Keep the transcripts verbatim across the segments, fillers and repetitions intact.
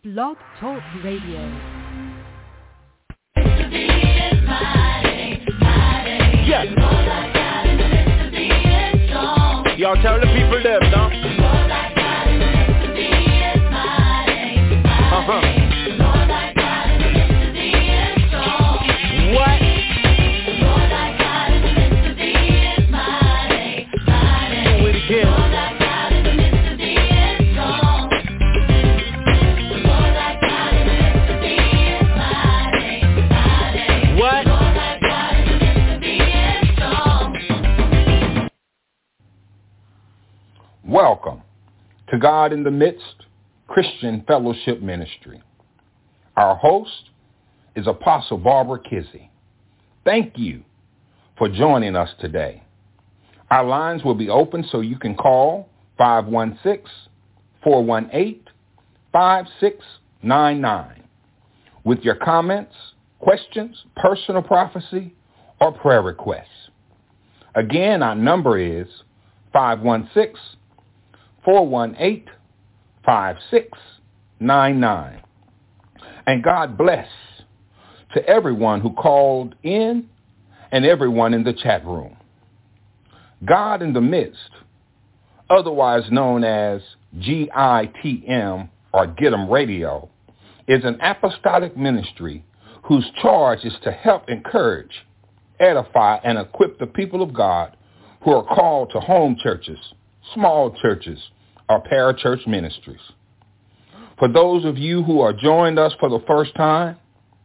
Blog Talk Radio. Yeah. Y'all tell the people them, no? Uh-huh. What? Do it again. Welcome to God in the Midst Christian Fellowship Ministry. Our host is Apostle Barbara Kizzie. Thank you for joining us today. Our lines will be open so you can call five one six, four one eight, five six nine nine with your comments, questions, personal prophecy, or prayer requests. Again, our number is five one six, four one eight, five six nine nine. And God bless to everyone who called in and everyone in the chat room. God in the Midst, otherwise known as G I T M or Get 'em Radio, is an apostolic ministry whose charge is to help encourage, edify, and equip the people of God who are called to home churches, small churches, or parachurch ministries. For those of you who are joining us for the first time,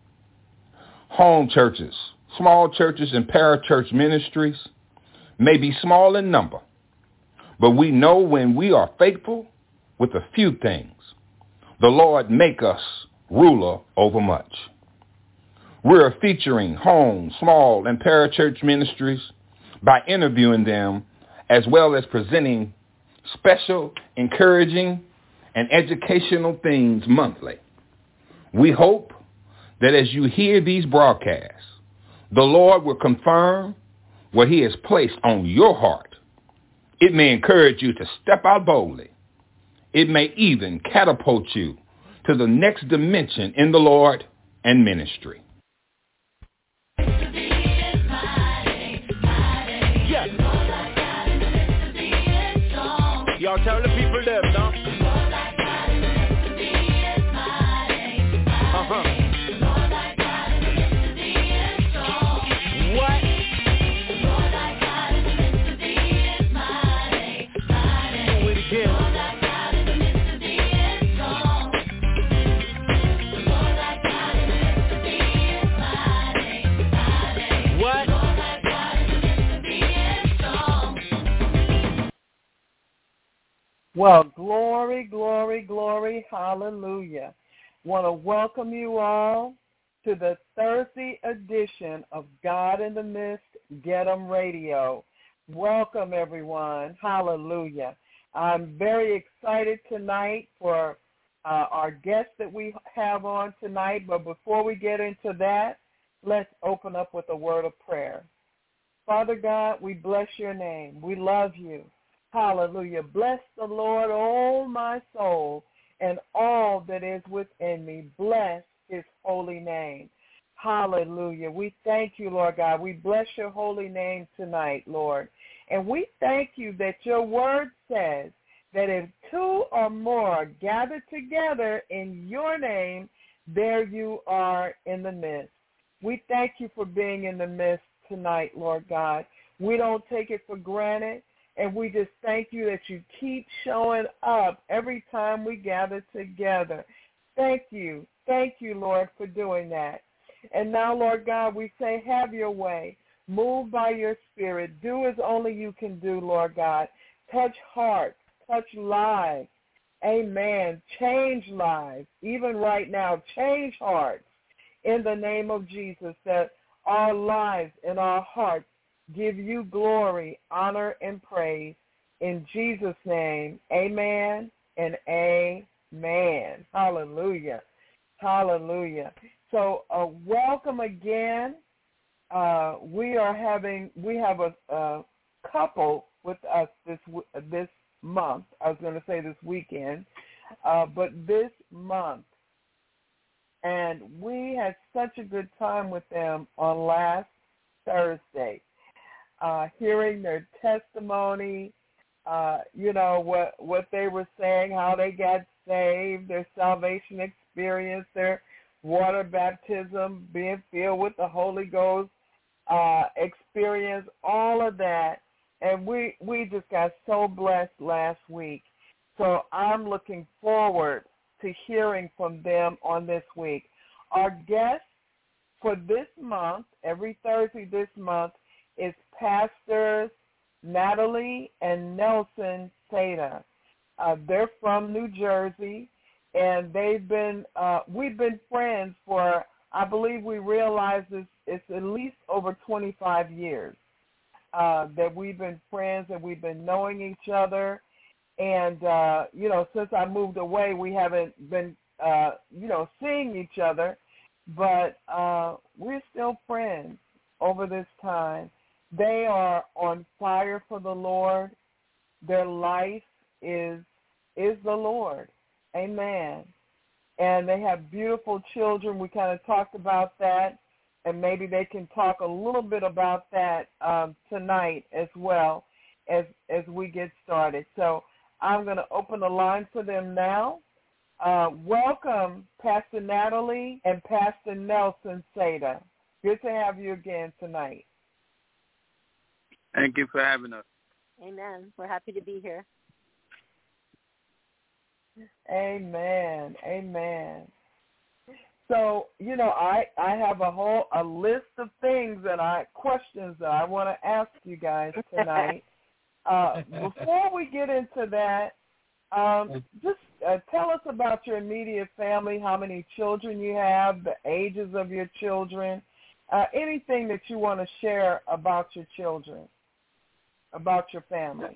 home churches, small churches, and parachurch ministries may be small in number, but we know when we are faithful with a few things, the Lord make us ruler over much. We're featuring home, small, and parachurch ministries by interviewing them as well as presenting special, encouraging, and educational things monthly. We hope that as you hear these broadcasts, the Lord will confirm what he has placed on your heart. It may encourage you to step out boldly. It may even catapult you to the next dimension in the Lord and ministry. Y'all tell the people them, no? Uh-huh. What? Do it again. What? Well, glory, glory, glory, hallelujah. Want to welcome you all to the Thursday edition of God in the Midst, Get 'em Radio. Welcome, everyone. Hallelujah. I'm very excited tonight for uh, our guest that we have on tonight, but before we get into that, let's open up with a word of prayer. Father God, we bless your name. We love you. Hallelujah. Bless the Lord, oh my soul, and all that is within me. Bless his holy name. Hallelujah. We thank you, Lord God. We bless your holy name tonight, Lord. And we thank you that your word says that if two or more gather together in your name, there you are in the midst. We thank you for being in the midst tonight, Lord God. We don't take it for granted. And we just thank you that you keep showing up every time we gather together. Thank you. Thank you, Lord, for doing that. And now, Lord God, we say, have your way. Move by your spirit. Do as only you can do, Lord God. Touch hearts. Touch lives. Amen. Change lives. Even right now, change hearts in the name of Jesus, that our lives and our hearts give you glory, honor, and praise. In Jesus' name, amen and amen. Hallelujah. Hallelujah. So uh, welcome again. Uh, we are having, we have a, a couple with us this this month. I was going to say this weekend, uh, but this month And we had such a good time with them on last Thursday, uh, hearing their testimony, uh, you know, what what they were saying, how they got saved, their salvation experience, their water baptism, being filled with the Holy Ghost uh, experience, all of that. And we, we just got so blessed last week. So I'm looking forward to hearing from them on this week. Our guest for this month, every Thursday this month, is Pastors Natalie and Nelson Seda. Uh, they're from New Jersey, and they've been uh, we've been friends for, I believe we realized it's, it's at least over twenty-five years uh, that we've been friends and we've been knowing each other. And, uh, you know, since I moved away, we haven't been, uh, you know, seeing each other, but uh, we're still friends over this time. They are on fire for the Lord. Their life is is the Lord. Amen. And they have beautiful children. We kind of talked about that, and maybe they can talk a little bit about that um, tonight as well as as we get started. So I'm going to open the line for them now. Uh, welcome, Pastor Natalie and Pastor Nelson Seda. Good to have you again tonight. Thank you for having us. Amen. We're happy to be here. Amen. Amen. So, you know, I, I have a whole a list of things that I questions that I want to ask you guys tonight. Uh, before we get into that, um, just uh, tell us about your immediate family, how many children you have, the ages of your children, uh, anything that you want to share about your children, about your family.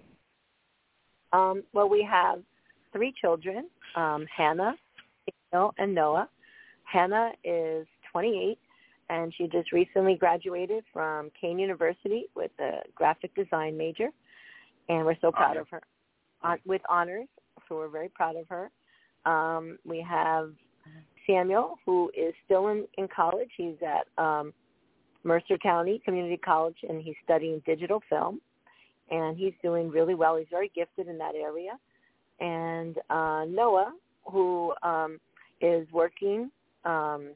Um, well, we have three children, um, Hannah, Daniel, and Noah. Hannah is twenty-eight, and she just recently graduated from Kane University with a graphic design major. And we're so proud of her uh, with honors, so we're very proud of her. Um, we have Samuel, who is still in, in college. He's at um, Mercer County Community College, and he's studying digital film, and he's doing really well. He's very gifted in that area. And uh, Noah, who um, is working, um,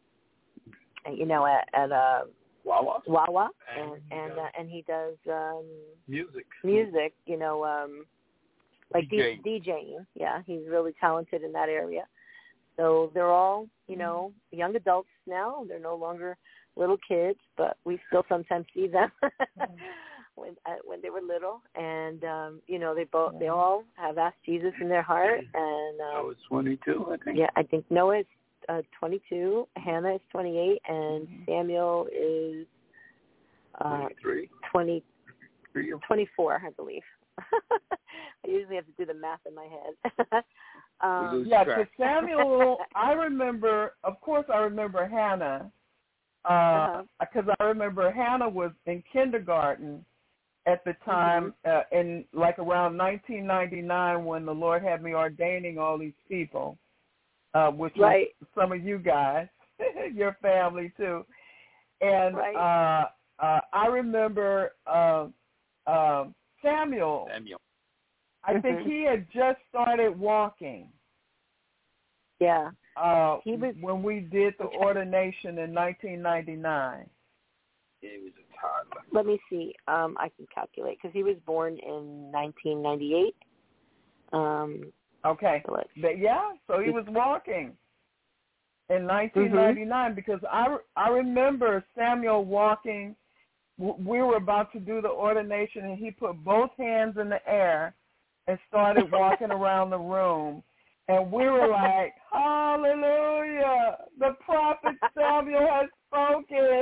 you know, at, at a Wawa. Wawa, and And, and, uh, uh, and he does um, Music. music, you know, um, like DJing. D- DJing. Yeah, he's really talented in that area. So they're all, you know, young adults now. They're no longer little kids, but we still sometimes see them when uh, when they were little. And um, you know, they both they all have asked Jesus in their heart. And um, I was twenty-two, I think. yeah, I think Noah is uh, twenty-two, Hannah is twenty-eight, and Mm-hmm. Samuel is uh, twenty-three. twenty, Three or twenty-four, I believe. I usually have to do the math in my head. um, lose Yeah, track. because Samuel, I remember, of course I remember Hannah, because uh, I remember Hannah was in kindergarten at the time, Mm-hmm. uh, in like around nineteen ninety-nine when the Lord had me ordaining all these people, uh, which right. was some of you guys, your family too. And Right. uh, uh, I remember uh, uh, Samuel, Samuel. I think Mhm. he had just started walking. Yeah. Uh, He was- when we did the ordination in nineteen ninety-nine. He was a toddler. Let me see. Um, I can calculate because he was born in nineteen ninety-eight. Um, Okay. so let's, But yeah, so he was walking in nineteen ninety-nine Mm-hmm. because I, re- I remember Samuel walking. W- We were about to do the ordination, and he put both hands in the air and started walking around the room. And we were like, hallelujah, the prophet Samuel has spoken.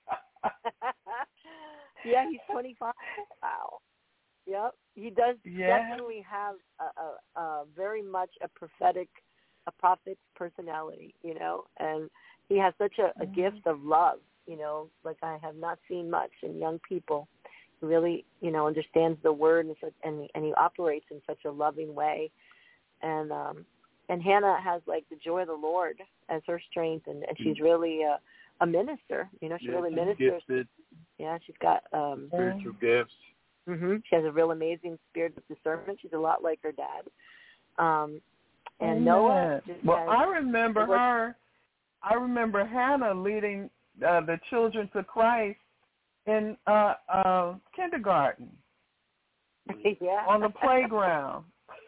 yeah, he's twenty-five. Wow. Yep. He does Yeah. definitely have a, a, a very much a prophetic, a prophet's personality, you know, and he has such a, a Mhm. gift of love, you know, like I have not seen much in young people. He really, you know, understands the word and, such, and, and he operates in such a loving way. And um, and Hannah has like the joy of the Lord as her strength, and, and she's really a, a minister. You know, she yeah, really she's ministers. gifted. Yeah, she's got um, spiritual gifts. Mm-hmm. She has a real amazing spirit of discernment. She's a lot like her dad. Um, and Amen. Noah. Just well, has, I remember her. I remember Hannah leading uh, the children to Christ in uh, uh, kindergarten. Yeah. On the playground.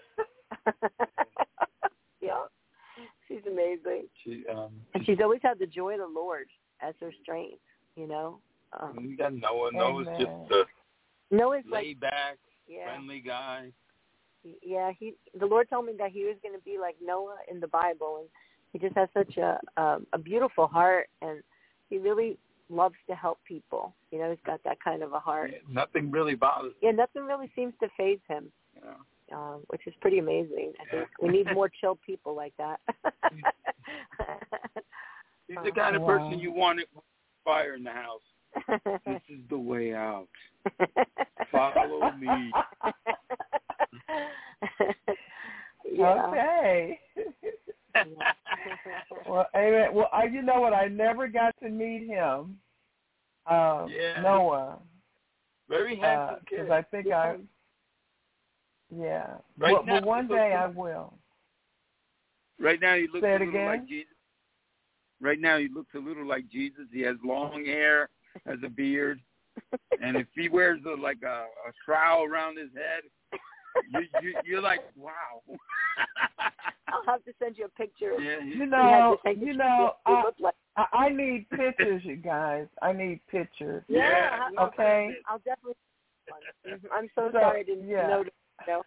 Yeah. She's amazing. She, um, and she's always had the joy of the Lord as her strength, you know. Um, we got Noah. Noah's Amen. just a Noah's laid like, back, yeah. friendly guy. Yeah, he. The Lord told me that he was going to be like Noah in the Bible, and he just has such a um, a beautiful heart, and he really loves to help people. You know, he's got that kind of a heart. Yeah, nothing really bothers him. Yeah, nothing really seems to faze him, Yeah. um, which is pretty amazing. I think Yeah. we need more chill people like that. He's the kind of Wow. person you want it with fire in the house. This is the way out. Follow me. Yeah. Okay. Well, amen. Well, I, you know what? I never got to meet him, uh, Yeah. Noah, Very handsome because kid. I think I, yeah. Right Well, now, but one he looks day a- I will. Right now, he looks Say a it little again? like Jesus. Right now, he looks a little like Jesus. He has long hair, has a beard, and if he wears a, like a, a shroud around his head, you, you, you're like, wow. I'll have to send you a picture. Yeah, he- You know, You have to you take know, a picture. I, Look like- I, I need pictures, you guys. I need pictures. Yeah, Yeah, okay. I'll definitely. Mhm. I'm so So, sorry I didn't yeah. know. To, know.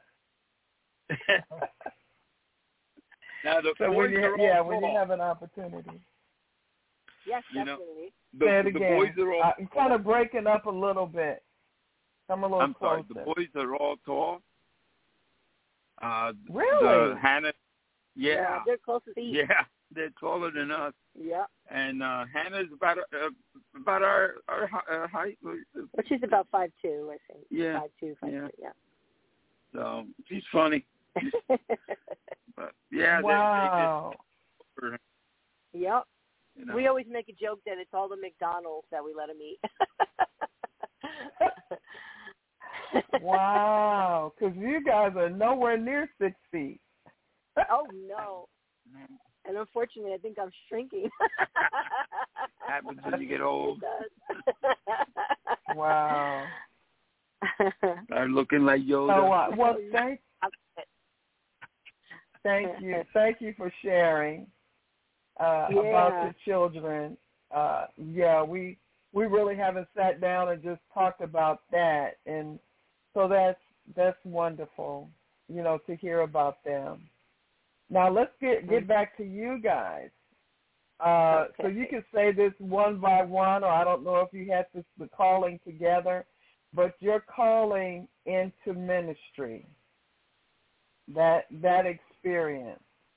now the So boys when you, are all yeah, when you tall. have an opportunity. Yes, You know, definitely. The, Say it the again. boys are all. Uh, you're kind of breaking up a little bit. Come a little I'm sorry. closer. The boys are all tall. Uh, Really? The Hannah. Yeah. they're close to each. Yeah, they're taller than us. Yeah. And uh, Hannah's about uh, about our our hi- uh, height. But she's about five two, I think. Yeah. Five two, five Yeah. three, yeah. So she's funny. But yeah, Wow. they, they just, Yep. you know. We always make a joke that it's all the McDonald's that we let them eat. Wow. Because you guys are nowhere near six feet. Oh, no. And unfortunately, I think I'm shrinking. Happens when you get old. It does. Wow. Start looking like Yoda. So, uh, well, thank, thank you. Thank you for sharing uh, Yeah. about your children. Uh, yeah, we we really haven't sat down and just talked about that, and so that's that's wonderful, you know, to hear about them. Now let's get get back to you guys. Uh, Okay. So you can say this one by one, or I don't know if you had this the calling together, but your calling into ministry, that that experience.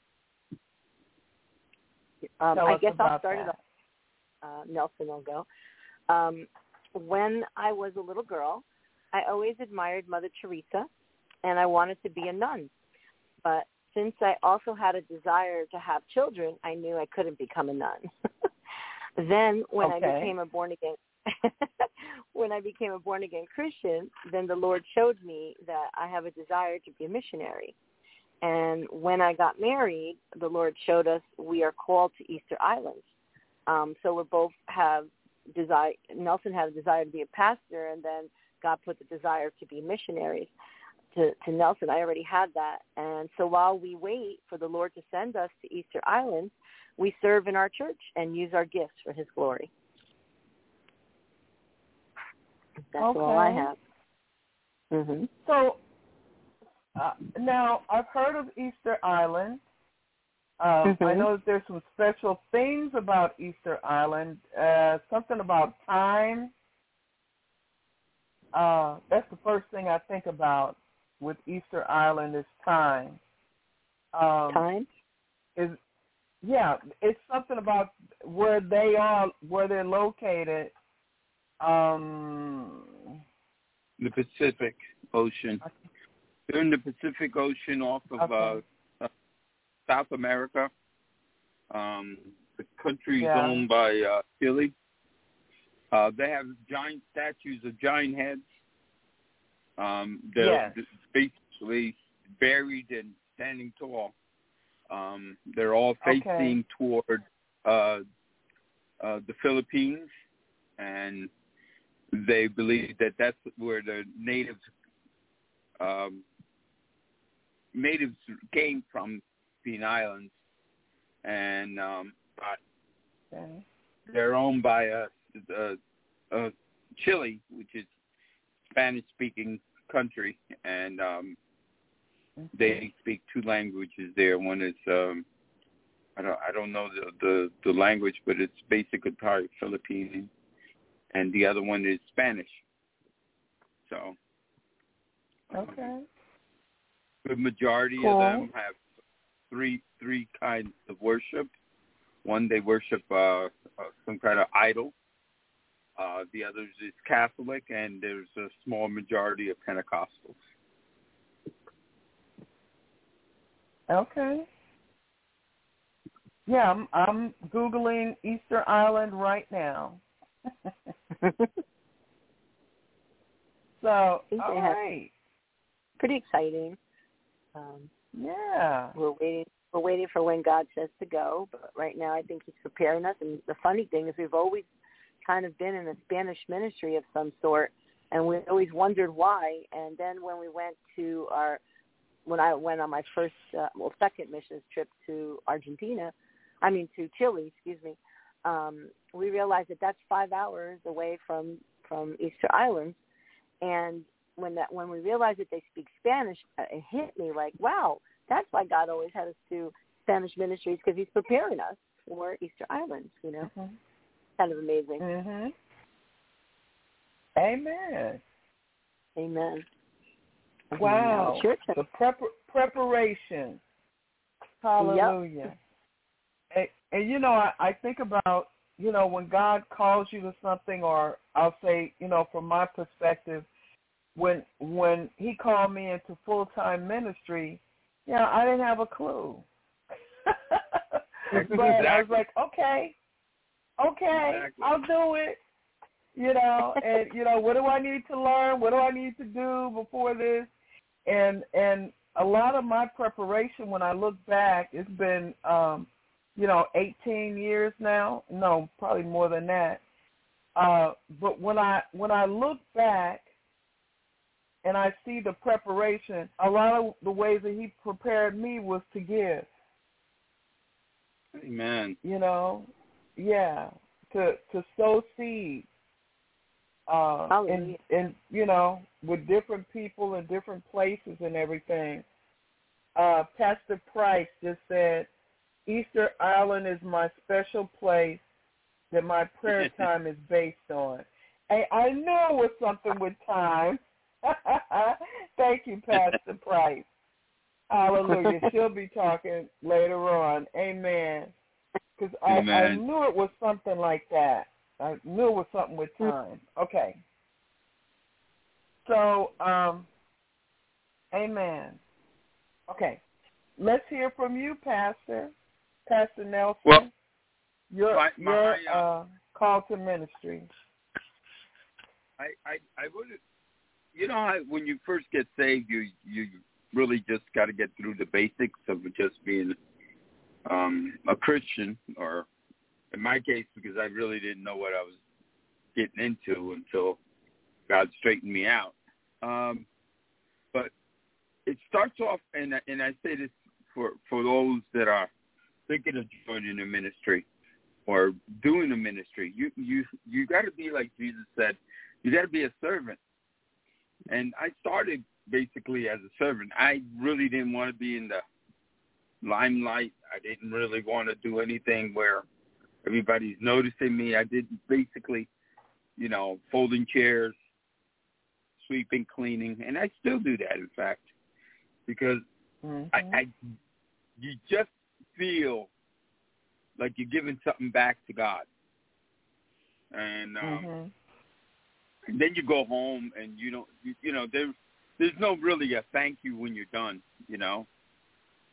Um, Tell I us guess I'll about start it that. off. Uh, Nelson will go. Um, when I was a little girl, I always admired Mother Teresa, and I wanted to be a nun. But since I also had a desire to have children, I knew I couldn't become a nun. Then when Okay. I became a born again when I became a born again Christian, then the Lord showed me that I have a desire to be a missionary. And when I got married, the Lord showed us we are called to Easter Islands. Um, so we both have desire. Nelson had a desire to be a pastor, and then God put the desire to be missionaries. To, to Nelson, I already had that. And so while we wait for the Lord to send us to Easter Islands, we serve in our church and use our gifts for his glory. That's Okay. all I have. Mm-hmm. So uh, now I've heard of Easter Island. Um, Mhm. I know that there's some special things about Easter Island. Uh, something about time. Uh, that's the first thing I think about with Easter Island is time. Um, Time? is yeah, it's something about where they are, where they're located. Um, The Pacific Ocean. They're in the Pacific Ocean off of Okay. uh, South America. Um, the country is Yeah. owned by uh, Chile. Uh, they have giant statues of giant heads. Um, they're Yes. basically buried and standing tall. Um, they're all facing Okay. toward uh, uh, the Philippines, and they believe that that's where the natives um, natives came from, being islands, and um, but Okay. they're owned by a, a, a Chile, which is Spanish-speaking country, and um, they speak two languages there. One is um, I don't I don't know the, the the language, but it's basically probably Filipino, and the other one is Spanish. So Okay. the majority Cool. of them have three three kinds of worship. One, they worship uh, uh, some kind of idol. Uh, the others is Catholic, and there's a small majority of Pentecostals. Okay. Yeah, I'm, I'm Googling Easter Island right now. So, all think they have- right. Pretty exciting. Um, Yeah. we're waiting. We're waiting for when God says to go. But right now, I think He's preparing us. And the funny thing is, we've always kind of been in a Spanish ministry of some sort, and we always wondered why. And then when we went to our, when I went on my first, uh, well, second missions trip to Argentina, I mean to Chile, excuse me, um, we realized that that's five hours away from from Easter Islands, and when that when we realized that they speak Spanish, it hit me like, wow, that's why God always had us do Spanish ministries, because He's preparing us for Easter Islands. You know, Mm-hmm. kind of amazing. Mm-hmm. Amen. Amen. Wow. It's your turn. The prep- preparation. Hallelujah. And, and, you know, I, I think about, you know, when God calls you to something, or I'll say, you know, from my perspective, when when He called me into full-time ministry, you know, I didn't have a clue. But I was like, okay, okay, Exactly. I'll do it. You know, and, you know, what do I need to learn? What do I need to do before this? And and a lot of my preparation, when I look back, it's been, um, you know, eighteen years now. No, probably more than that. Uh, but when I when I look back and I see the preparation, a lot of the ways that He prepared me was to give. Amen. You know, yeah, to to sow seed. Uh, and, Hallelujah. and, you know, with different people in different places and everything. Uh, Pastor Price just said, Easter Island is my special place that my prayer time is based on. And I knew it was something with time. Thank you, Pastor Price. Hallelujah. She'll be talking later on. Amen. Because I, I knew it was something like that. I knew it was something with time. Okay. So, um, amen. Okay. Let's hear from you, Pastor. Pastor Nelson. Well, your my, my, your uh, uh, call to ministry. I, I, I would, you know, how when you first get saved, you you really just got to get through the basics of just being um, a Christian, or in my case, because I really didn't know what I was getting into until God straightened me out. Um, but it starts off, and, and I say this for, for those that are thinking of joining a ministry or doing a ministry, you you you got to be like Jesus said, you got to be a servant. And I started basically as a servant. I really didn't want to be in the limelight. I didn't really want to do anything where everybody's noticing me. I did basically, you know, folding chairs, sweeping, cleaning, and I still do that, in fact, because Mm-hmm. I, I, you just feel like you're giving something back to God, and um, Mm-hmm. and then you go home and you don't, you, you know, there, there's no really a thank you when you're done, you know.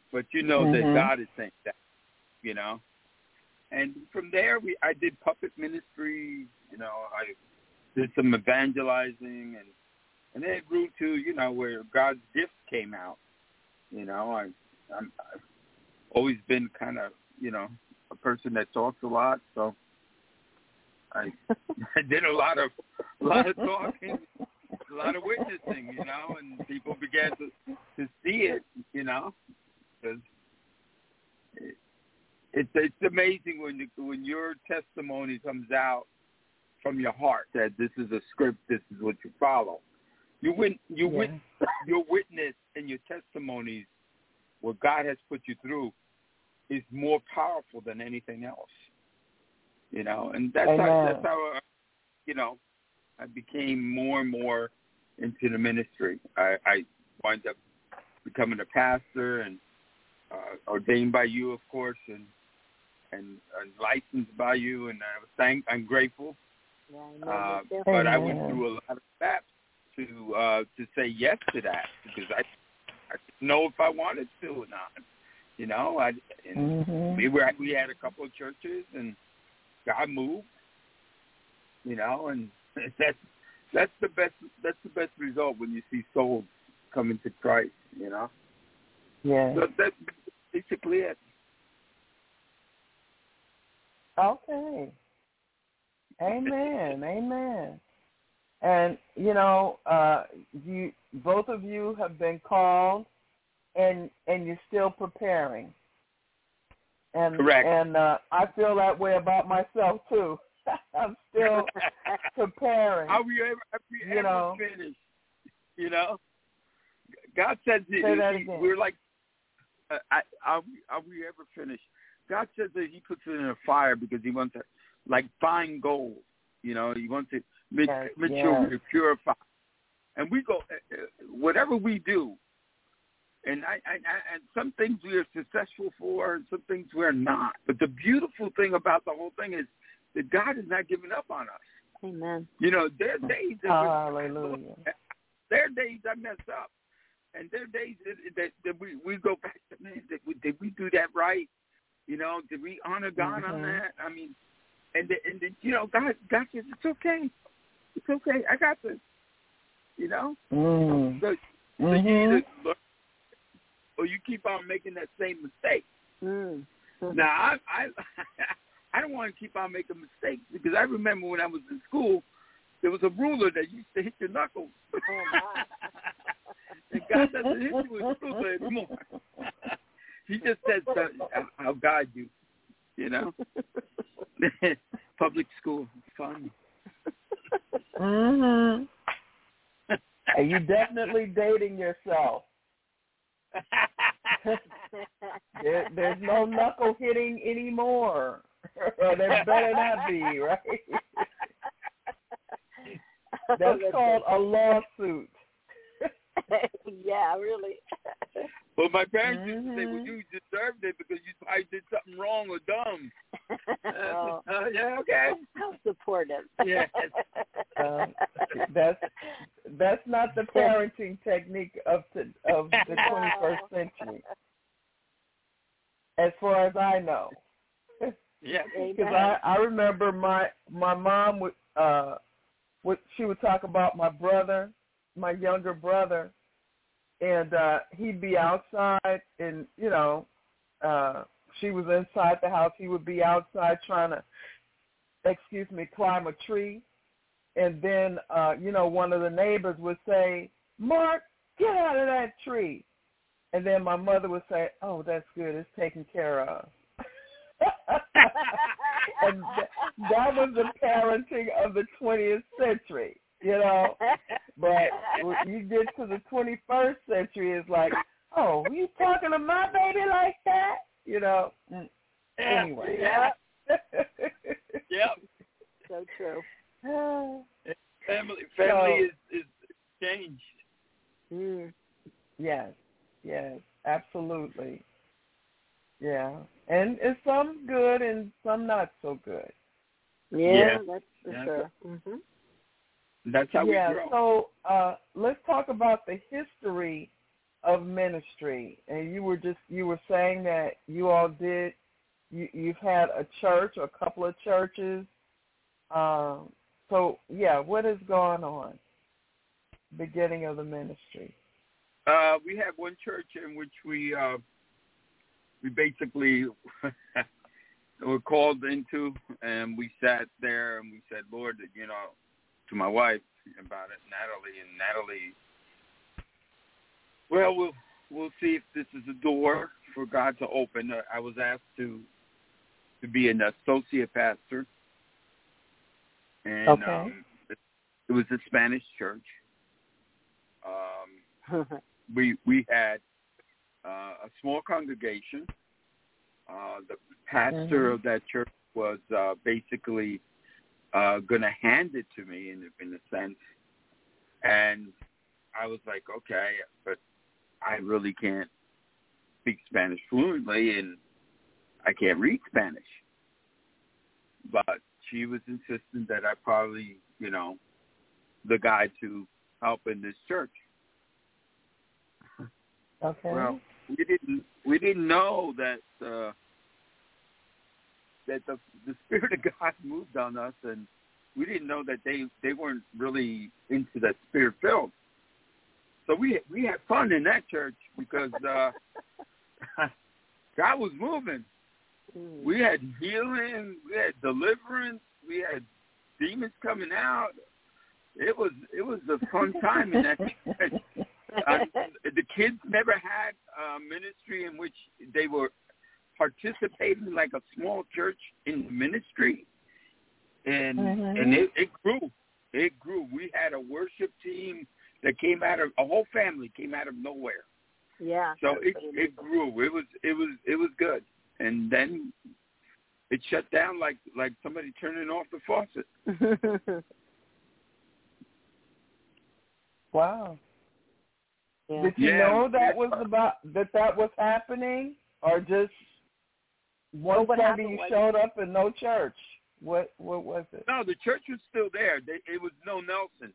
but you know mm-hmm. that God is saying that, you know. And from there, we I did puppet ministry. You know, I did some evangelizing, and and then it grew to, you know, where God's gift came out. You know, I I'm, I've always been kind of, you know, a person that talks a lot, so I I did a lot of a lot of talking, a lot of witnessing, you know, and people began to to see it, you know, because. It, It's it's amazing when you, when your testimony comes out from your heart that this is a script, this is what you follow. You win, you yeah. win, your witness and your testimonies, what God has put you through, is more powerful than anything else. You know, and that's Amen. how that's how uh, you know I became more and more into the ministry. I, I wound up becoming a pastor and uh, ordained by you, of course, and. And, and licensed by you, and I was thank I'm grateful. Yeah, I know uh, you but Amen. I went through a lot of steps to uh, to say yes to that because I I didn't know if I wanted to or not. You know, I and mm-hmm. we were we had a couple of churches, and God moved. You know, and that's that's the best that's the best result when you see souls coming to Christ. You know. Yeah. So that's basically it. Okay. Amen. Amen. And you know, uh, you both of you have been called, and and you're still preparing. And Correct. and uh, I feel that way about myself too. I'm still preparing. Are we ever, are we you ever know, finished? You know, God says say that that he, again. we're like, uh, I, are, we, are we ever finished? God says that he puts it in a fire because he wants to, like fine gold, you know, he wants to make, yes, make yes. sure we're purified. And we go, uh, whatever we do, and I, I, I, and some things we are successful for, and some things we're not. But the beautiful thing about the whole thing is that God is not giving up on us. Amen. You know, there are days that Hallelujah. there are days I mess up, and there are days that, that, that we, we go back to, man, did we, did we do that right? You know, did we honor God mm-hmm. on that? I mean, and the, and the, you know, God, God says it's okay, it's okay. I got this. You know, mm. so, so mm-hmm. you either look, or you keep on making that same mistake. Mm. Now, I, I, I don't want to keep on making mistakes because I remember when I was in school, there was a ruler that used to hit your knuckles. Oh, my. And God doesn't hit you with a ruler anymore. He just says, I'll guide you, you know. Public school, fun. Mm-hmm. And you definitely dating yourself. there, there's no knuckle hitting anymore. Or there better not be, right? That's called a lawsuit. Yeah, really. Well, my parents used to say, mm-hmm. well, you deserved it because you probably did something wrong or dumb. Oh. uh, yeah, okay. How supportive. Yeah. Uh, that's that's not the parenting technique of the, of the twenty-first century, as far as I know. Yeah. Because I, I remember my my mom would uh would she would talk about my brother, my younger brother, and uh he'd be outside, and you know, uh she was inside the house. He would be outside trying to, excuse me, climb a tree, and then uh, you know, one of the neighbors would say, "Mark, get out of that tree," and then my mother would say, "Oh, that's good. It's taken care of." And th- that was the parenting of the twentieth century, you know. But when you get to the twenty-first century, it's like, oh, you talking to my baby like that? You know. Yeah. Anyway. Yeah. Yep. So true. Family, family So, is, is changed. Mm. Yes, yes, absolutely. Yeah, and it's some good and some not so good. Yeah, Yeah. that's for Yeah. sure. Mm-hmm. That's how yeah, we grow. so uh, let's talk about the history of ministry, and you were just you were saying that you all did you you've had a church or a couple of churches. Um, so yeah, what is going on? Beginning of the ministry. Uh, we had one church in which we uh, we basically were called into, and we sat there and we said, Lord, you know, to my wife about it, Natalie, and Natalie, well, we'll we'll see if this is a door for God to open. Uh, I was asked to to be an associate pastor, and okay. um, it, it was a Spanish church. Um, we we had uh, a small congregation. Uh, the pastor mm-hmm. of that church was uh, basically uh, going to hand it to me in in a sense, and I was like, okay, but I really can't speak Spanish fluently, and I can't read Spanish. But she was insistent that I probably, you know, the guy to help in this church. Okay. Well, we didn't we didn't know that uh, that the the Spirit of God moved on us, and we didn't know that they, they weren't really into that Spirit filled. So we we had fun in that church because uh, God was moving. Mm. We had healing, we had deliverance, we had demons coming out. It was it was a fun time in that church. Uh, the kids never had a ministry in which they were participating like a small church in ministry, and mm-hmm. and it, it grew. It grew. We had a worship team that came out of a whole family came out of nowhere. Yeah. So it it grew. It was it was it was good, and then it shut down like like somebody turning off the faucet. Wow. Yeah. Did you yeah. know that was about that that was happening, or just one well, Sunday you showed up and no church? What what was it? No, the church was still there. They, it was no Nelson.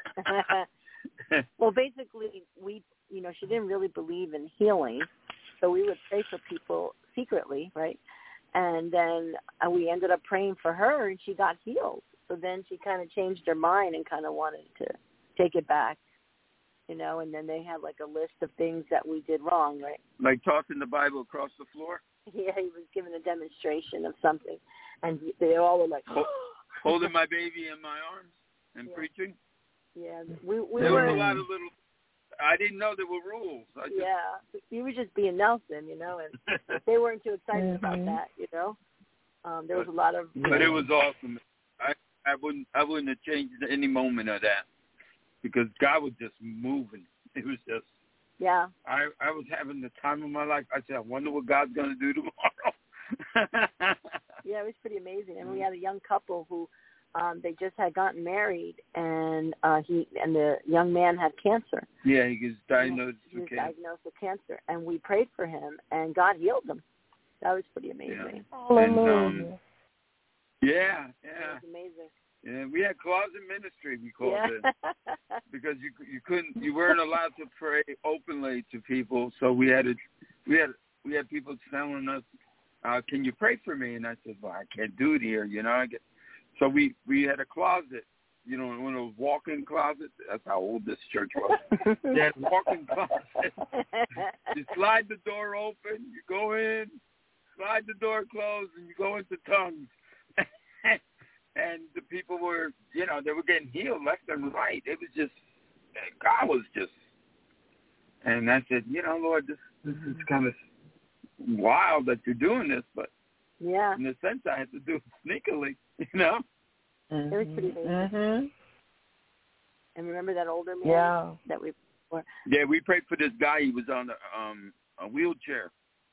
Well, basically, we you know she didn't really believe in healing, so we would pray for people secretly, right? And then uh, we ended up praying for her, and she got healed. So then she kind of changed her mind and kind of wanted to take it back. You know, and then they had like a list of things that we did wrong, right? Like tossing the Bible across the floor? Yeah, he was giving a demonstration of something, and they all were like, holding my baby in my arms and yeah. preaching. Yeah, we we there were. was a lot of little. I didn't know there were rules. I just, yeah, he was just being Nelson, you know, and they weren't too excited mm-hmm. about that, you know. Um, there was but, a lot of. But it was awesome. I I wouldn't I wouldn't have changed any moment of that. Because God was just moving. It was just, yeah. I, I was having the time of my life. I said, I wonder what God's going to do tomorrow. Yeah, it was pretty amazing. And we had a young couple who, um, they just had gotten married, and uh, he and the young man had cancer. Yeah, he was diagnosed he was with cancer. diagnosed with cancer, and we prayed for him, and God healed him. That was pretty amazing. Yeah, and, um, yeah, yeah. It was amazing. Yeah, we had closet ministry, we called yeah. it, because you you couldn't you weren't allowed to pray openly to people, so we had to, we had we had people telling us, uh, "Can you pray for me?" And I said, "Well, I can't do it here, you know." I get, so we we had a closet, you know, one of those walk-in closets. That's how old this church was. They had a walk-in closet. You slide the door open, you go in, slide the door closed, and you go into tongues. And the people were, you know, they were getting healed left and right. It was just, God was just, and I said, you know, Lord, this this is kind of wild that you're doing this, but yeah, in a sense, I had to do it sneakily, you know. Mm-hmm. It was pretty amazing. Mm-hmm. And remember that older man yeah. that we were? Yeah, we prayed for this guy. He was on a, um, a wheelchair.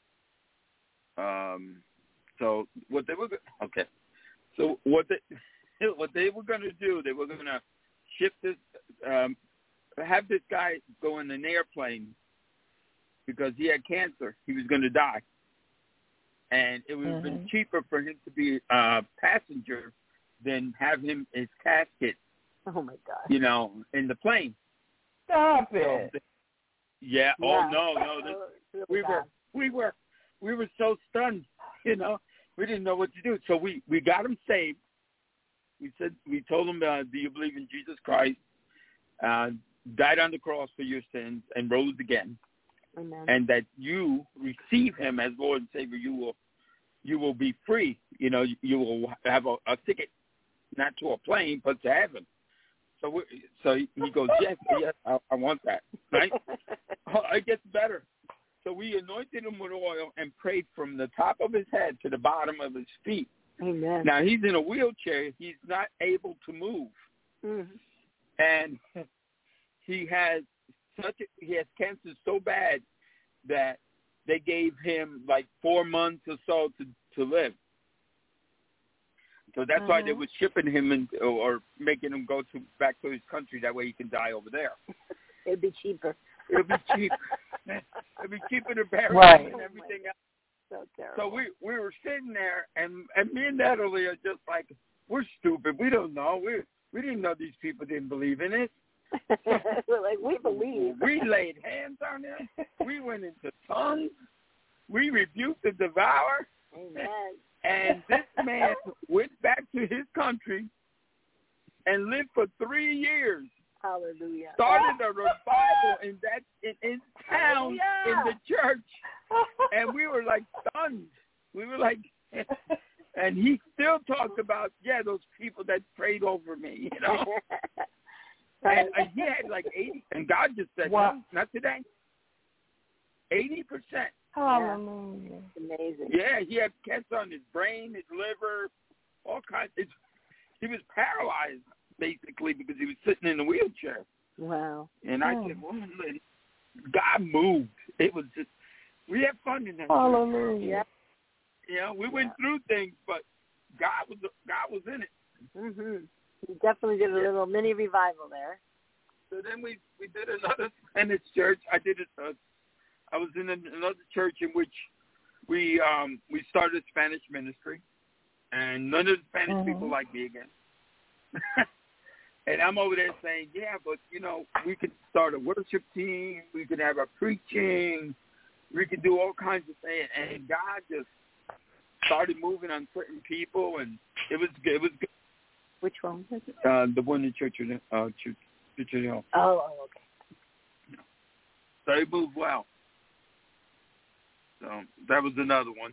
Um, so what they were, okay. So what they what they were going to do, they were going to shift this, um, have this guy go in an airplane because he had cancer. He was going to die, and it would have mm-hmm. been cheaper for him to be a passenger than have him his casket. Oh my God! You know, in the plane. Stop it. So, Yeah. Yeah. Oh no, no. This, Really we bad. were we were we were so stunned. You know, we didn't know what to do. So we we got him saved. We said we told him, uh, "Do you believe in Jesus Christ? Uh, died on the cross for your sins and rose again, Amen. and that you receive Him as Lord and Savior, you will you will be free. You know, you will have a, a ticket, not to a plane, but to heaven." So we, so he goes, "Yes, yes, I, I want that." Right? Oh, it gets better. So we anointed him with oil and prayed from the top of his head to the bottom of his feet. Amen. Now he's in a wheelchair; he's not able to move. Mm-hmm. And he has such a, he has cancer so bad that they gave him like four months or so to, to live. So that's mm-hmm. why they were shipping him in, or making him go to back to his country. That way he can die over there. It'd be cheaper. It'll be cheap. It'll be cheaper to bury right. him and everything else. So terrible. So we we were sitting there, and and me and Natalie are just like, we're stupid. We don't know. We we didn't know these people didn't believe in it. We're like, we believe. We laid hands on them. We went into tongues. We rebuked the devourer. Amen. And this man went back to his country and lived for three years. Hallelujah. Started a revival in that in, in town, Hallelujah. in the church. And we were like stunned. We were like, and he still talked about, yeah, those people that prayed over me, you know. And, and he had like eighty, and God just said, wow. no, not today. eighty percent. Hallelujah. Amazing. Yeah, he had cancer on his brain, his liver, all kinds. It's, he was paralyzed, basically, because he was sitting in a wheelchair. Wow. And I oh. said, well, God moved. It was just, we had fun in that church. Hallelujah. Yeah. You know, we yeah. went through things, but God was God was in it. Mm-hmm. You definitely did a Yeah. little mini revival there. So then we, we did another Spanish church. I did it. Uh, I was in another church in which we um, we started a Spanish ministry, and none of the Spanish mm-hmm. people like me again. And I'm over there saying, yeah, but, you know, we could start a worship team. We could have a preaching. We could do all kinds of things. And God just started moving on certain people, and it was good. It was good. Which one was it? Uh, the one in Church of uh, Church, Church of Hill. Oh, oh, okay. So it moved well. So that was another one.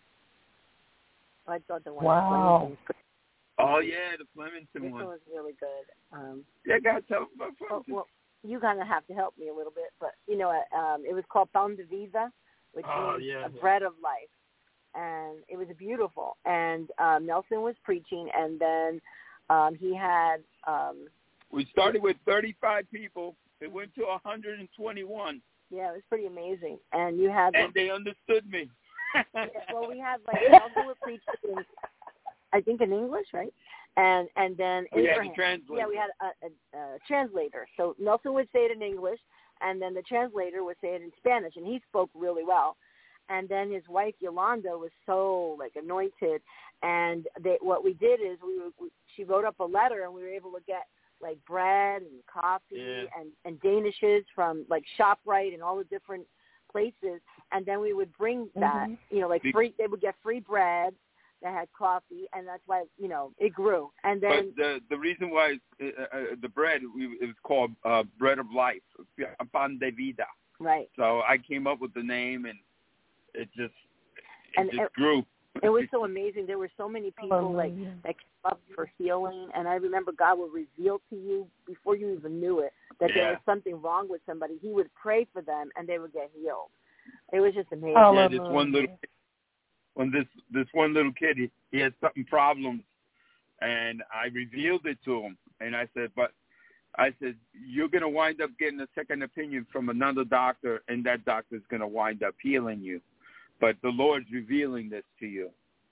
I thought the one. Wow. Was good. Oh, yeah, the Flemington This one. one was really good. Um, Yeah, God, tell them about well, Flemington. well, you kind of have to help me a little bit, but, you know, um, it was called Pan de Vida, which Oh, means yeah. a bread of life. And it was beautiful. And um, Nelson was preaching, and then um, he had... Um, we started with thirty-five people. It went to one hundred twenty-one. Yeah, it was pretty amazing. And you had... And they understood me. Yeah, well, we had, like, Nelson would preach in, I think, in English, right? And and then We Abraham. had a translator. Yeah, we had a, a, a translator. So Nelson would say it in English, and then the translator would say it in Spanish, and he spoke really well. And then his wife Yolanda was so like anointed, and they, what we did is we, we she wrote up a letter, and we were able to get like bread and coffee Yeah. and and danishes from like ShopRite and all the different places, and then we would bring that, mm-hmm. you know, like free. They would get free bread that had coffee, and that's why, you know, it grew. And then but the the reason why uh, uh, the bread, it was called uh, Bread of Life, Pan de Vida. right. So I came up with the name, and it just it And just it- grew. It was so amazing. There were so many people like Hallelujah. that came up for healing, and I remember God would reveal to you before you even knew it that there Yeah. was something wrong with somebody. He would pray for them, and they would get healed. It was just amazing. Oh, Yeah, this one little when this this one little kid, he, he had something problems, and I revealed it to him, and I said, but I said, you're gonna wind up getting a second opinion from another doctor, and that doctor's gonna wind up healing you, but the Lord's revealing this to you.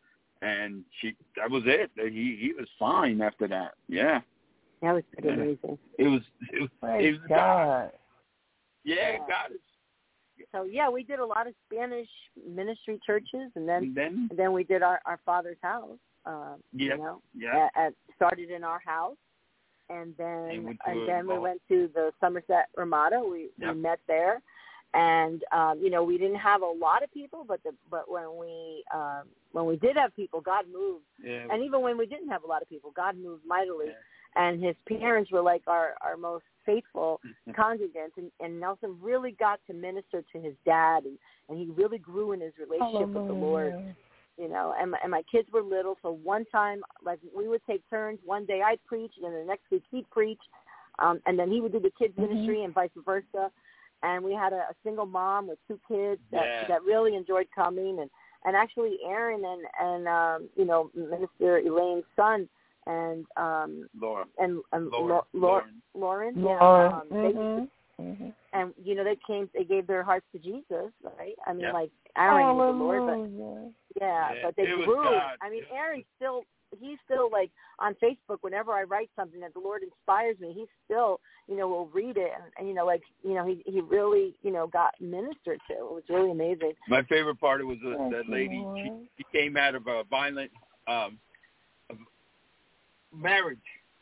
And she, that was it. He he was fine after that. Yeah, That was pretty Yeah. amazing. it was it was, Praise it was God. God. Yeah, Yeah. God is. So yeah, we did a lot of Spanish ministry churches, and then And then and then we did our, our Father's house. Uh, yeah, You know, yeah. at, at, started in our house, and then And and, went to a then we vault. went to the Somerset Ramada. We Yep. we met there, And um, you know, we didn't have a lot of people, but the but when we um, when we did have people, God moved. Yeah. And even when we didn't have a lot of people, God moved mightily. Yeah. And his parents were like our, our most faithful congregants, and, and Nelson really got to minister to his dad, and, and he really grew in his relationship Hallelujah. with the Lord. You know, and my, and my kids were little, so one time, like, we would take turns. One day I'd preach, and then the next week he'd preach, um, and then he would do the kids' Mm-hmm. ministry and vice versa. And we had a, a single mom with two kids that, Yeah. that really enjoyed coming, and, and actually Aaron and, and um, you know, Minister Elaine's son, and um Laura. and, and Lauren. Lauren, Lauren, yeah, Lauren. um, Mm-hmm. they, Mm-hmm. and you know they came, they gave their hearts to Jesus, right? I mean, Yeah. like Aaron was the Lord, Hallelujah. but yeah, Yeah, but they it was grew. God. I mean, It was- Aaron still, he's still like on Facebook. Whenever I write something that the Lord inspires me, he still, you know, will read it, and, and you know, like you know, he he really, you know, got ministered to. It was really amazing. My favorite part was uh, Thank that you, lady. Lord. She, she came out of a violent um, marriage,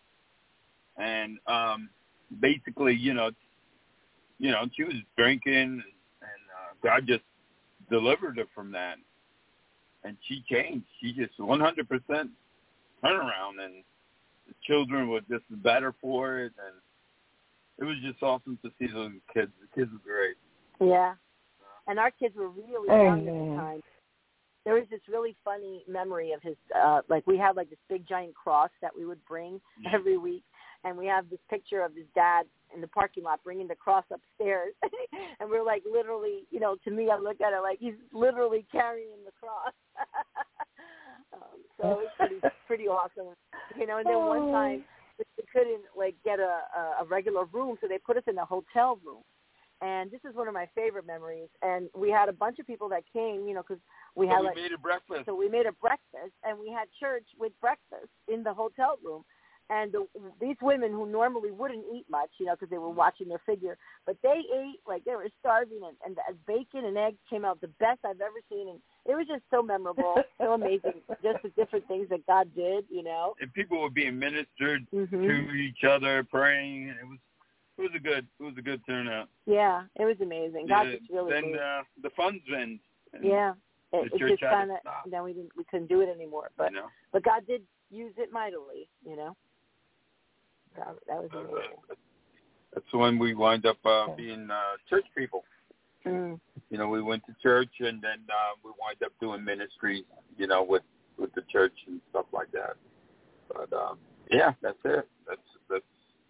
and um, basically, you know, you know, she was drinking, and uh, God just delivered her from that, and she changed. She just one hundred percent turnaround, and the children were just better for it, and it was just awesome to see those kids. The kids were great. Yeah, and our kids were really young at the Amen. time. There was this really funny memory of his, uh, like we had like this big giant cross that we would bring Yeah. every week, and we have this picture of his dad in the parking lot bringing the cross upstairs, and we're like literally, you know, to me I look at it like he's literally carrying the cross. um, so it was pretty, pretty awesome, you know. And then one time we couldn't like get a, a, a regular room, so they put us in a hotel room. And this is one of my favorite memories. And we had a bunch of people that came, you know, because we So had we like, made a breakfast. so we made a breakfast, and we had church with breakfast in the hotel room. And the, these women who normally wouldn't eat much, you know, because they were watching their figure, but they ate like they were starving, and, and the bacon and eggs came out the best I've ever seen. And it was just so memorable, so amazing, just the different things that God did, you know. And people were being ministered Mm-hmm. to each other, praying. It was it was a good it was a good turnout. Yeah, it was amazing. God Yeah, just really then moved. uh, the funds end. and, Yeah, it, the it church just had to kind of, stop. then we didn't, we couldn't do it anymore. But You know, but God did use it mightily, you know. God, that was Uh, amazing. that's when we wind up uh, being uh, church people. Mm. You know, we went to church, and then uh, we wind up doing ministry. You know, with with the church and stuff like that. But um, yeah, that's it. That's that's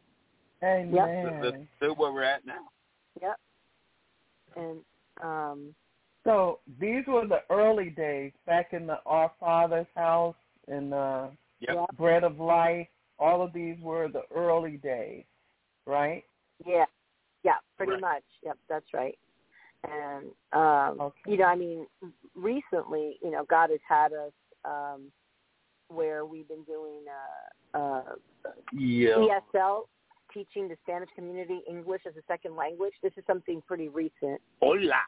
Amen. that's still where we're at now. Yep. And um, So these were the early days back in the Our Father's house and the Yep. yeah, Bread of Life. All of these were the early days, right? yeah, yeah, pretty Right. much. Yep, that's right. And um, Okay. you know, I mean, recently, you know, God has had us um, where we've been doing uh, uh, Yeah. E S L, teaching the Spanish community English as a second language. This is something pretty recent. Hola.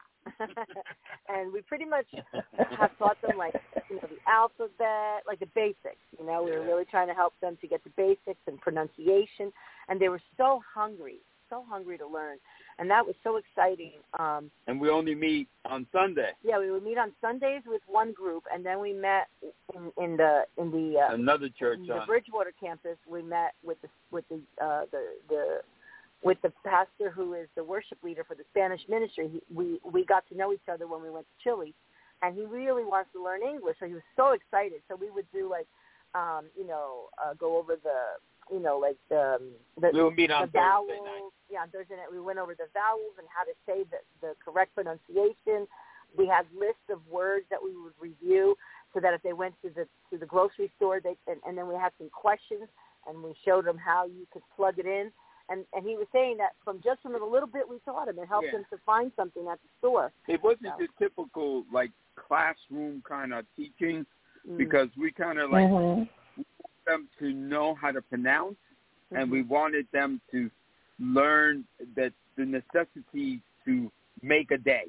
And we pretty much have taught them, like, you know, the alphabet, like the basics. You know, we were really trying to help them to get the basics and pronunciation. And they were so hungry, so hungry to learn. And that was so exciting. Um, And we only meet on Sunday. yeah, we would meet on Sundays with one group, and then we met in, in the in the uh, Another church in the on. Bridgewater campus. We met with the with the uh, the the with the pastor who is the worship leader for the Spanish ministry. He, we we got to know each other when we went to Chile, and he really wants to learn English, so he was so excited. So we would do like, um, you know, uh, go over the, you know, like the um, the, We will meet on the Thursday vowels. night. Yeah, on Thursday night we went over the vowels and how to say the the correct pronunciation. We had lists of words that we would review, so that if they went to the to the grocery store, they and, and then we had some questions, and we showed them how you could plug it in. And and he was saying that from just from the little bit we taught him, it helped Yeah. him to find something at the store. It wasn't So. the typical like classroom kind of teaching Mm. because we kind of like Mhm. want them to know how to pronounce, Mhm. and we wanted them to learn that the necessity to make a day.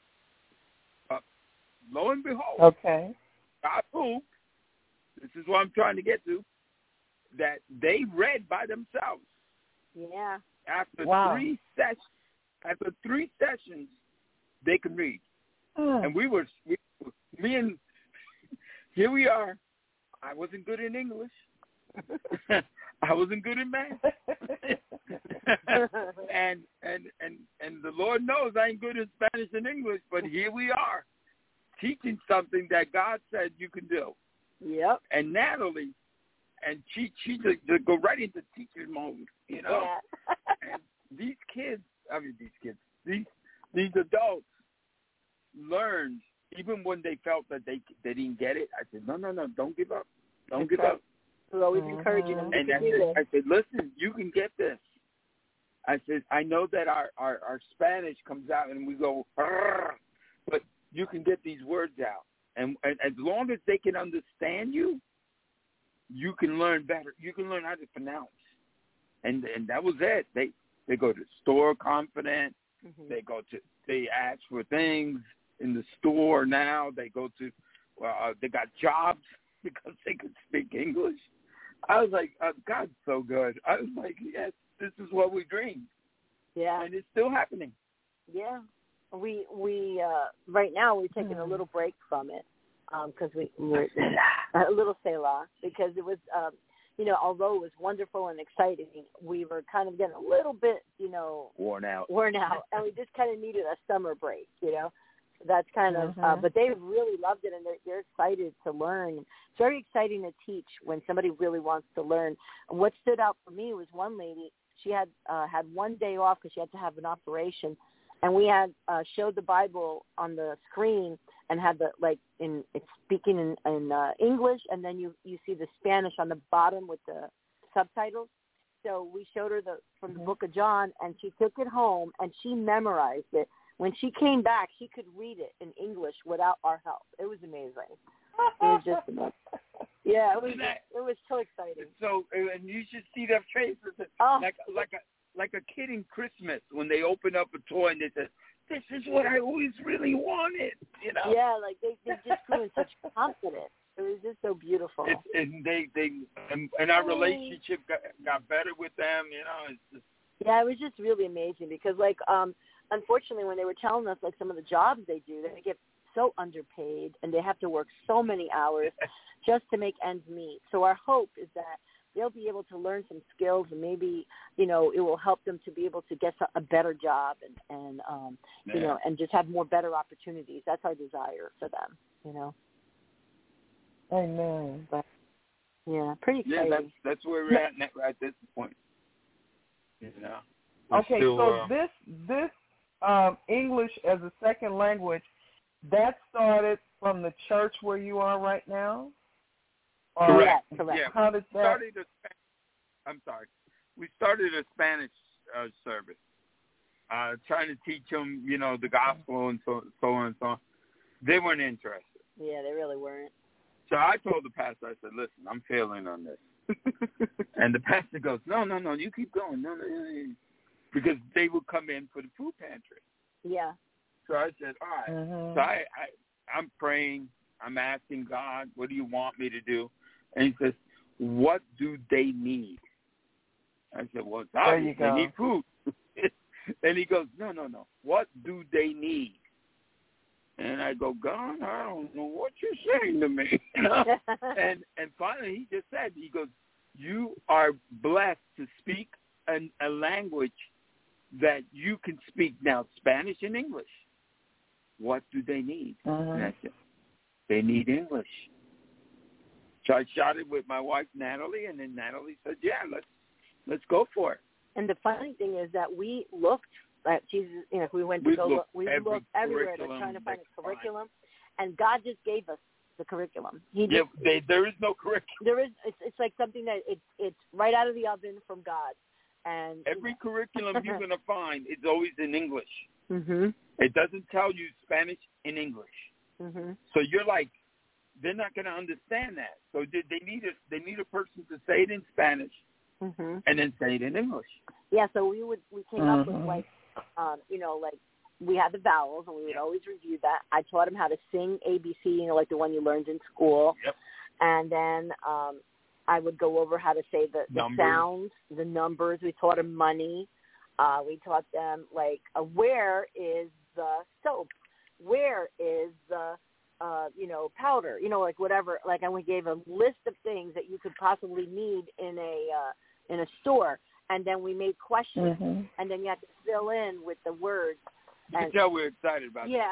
Uh, lo and behold, Okay. God proved, this is what I'm trying to get to, that they read by themselves. Yeah. After Wow. three sessions, after three sessions, they can read. Mm. And we were, we, me and, here we are. I wasn't good in English. I wasn't good in math. and, and, and, and the Lord knows I ain't good in Spanish and English, but here we are, teaching something that God said you can do. Yep. And Natalie, and she she just, just go right into teacher mode, you know. Yeah. And these kids, I mean these kids, these these adults learned even when they felt that they they didn't get it. I said, no, no, no, don't give up, don't That's give right. up. We're always Mhm. encouraging them to And I do said, this. I said, listen, you can get this. I said, I know that our our, our Spanish comes out and we go, but you can get these words out. And, and as long as they can understand you, you can learn better. You can learn how to pronounce. And and that was it. They they go to the store confident. Mm-hmm. They go to they ask for things in the store now. They go to well, uh, they got jobs because they could speak English. I was like, uh, God's so good. I was like, yes, this is what we dreamed. Yeah. And it's still happening. Yeah. We we uh, right now we're taking Mm. a little break from it because um, we we're a little selah because it was um, you know although it was wonderful and exciting, we were kind of getting a little bit you know Worn out. worn out, and we just kind of needed a summer break. You know, so that's kind of. Mm-hmm. Uh, but they really loved it, and they're, they're excited to learn. It's very exciting to teach when somebody really wants to learn. What stood out for me was one lady. She had uh, had one day off because she had to have an operation. And we had uh, showed the Bible on the screen and had the like in it's speaking in, in uh, English, and then you, you see the Spanish on the bottom with the subtitles. So we showed her the from the Book of John, and she took it home and she memorized it. When she came back, she could read it in English without our help. It was amazing. It was just amazing. Yeah, it was just, it was so exciting. So and you should see their faces Oh. like like a like a kid in Christmas when they open up a toy and they say, "This is what I always really wanted," you know. Yeah, like they, they just grew in such confidence. It was just so beautiful. It's, and they they and, and our relationship got, got better with them, you know. It's just, yeah, it was just really amazing because, like, um, unfortunately, when they were telling us like some of the jobs they do, they get so underpaid and they have to work so many hours just to make ends meet. So our hope is that they'll be able to learn some skills and maybe, you know, it will help them to be able to get a better job and, and um, yeah. you know, and just have more better opportunities. That's our desire for them, you know. Amen. But, yeah, pretty yeah, exciting. that's that's where we're at now, at this point. You know. We're Okay, still, so uh, this this um, English as a second language, that started from the church where you are right now? Or correct. correct. Yeah, How we did that? started a, I'm sorry. We started a Spanish uh, service, uh, trying to teach them, you know, the gospel and so, so on and so on. They weren't interested. Yeah, they really weren't. So I told the pastor, I said, listen, I'm failing on this. And the pastor goes, no, no, no, you keep going. No, no, no, no. Because they would come in for the food pantry. Yeah. So I said, all right. Mhm. So I, I, I'm praying. I'm asking God, what do you want me to do? And he says, what do they need? I said, well, it's There you obvious. They go. need food. And he goes, no, no, no. What do they need? And I go, God, I don't know what you're saying to me. and and finally he just said, he goes, you are blessed to speak an, a language that you can speak now, Spanish and English. What do they need? Mhm. And I said, they need English. So I shot it with my wife, Natalie, and then Natalie said, yeah, let's let's go for it. And the funny thing is that we looked at Jesus, you know, we went to We've go looked look, we every looked everywhere to curriculum trying to find a they could curriculum, and God just gave us the curriculum. He just, Yeah, they, there is no curriculum. there is, it's, it's like something that it's it's right out of the oven from God, and Every curriculum you're going to find is always in English. Mhm. It doesn't tell you Spanish in English. Mhm. So you're like, they're not going to understand that. So they, they need a they need a person to say it in Spanish Mhm. and then say it in English. Yeah, so we would we came up with Mhm. like, um, you know, like we had the vowels, and we would always review that. I taught him how to sing A B C, you know, like the one you learned in school. Yep. And then um, I would go over how to say the, the Numbers. sounds, the numbers. We taught them money. Uh, we taught them, like, uh, where is the soap? Where is the, uh, you know, powder? You know, like whatever. Like, and we gave a list of things that you could possibly need in a uh, in a store, and then we made questions, mm-hmm. and then you had to fill in with the words. You and, can tell we're excited about yeah.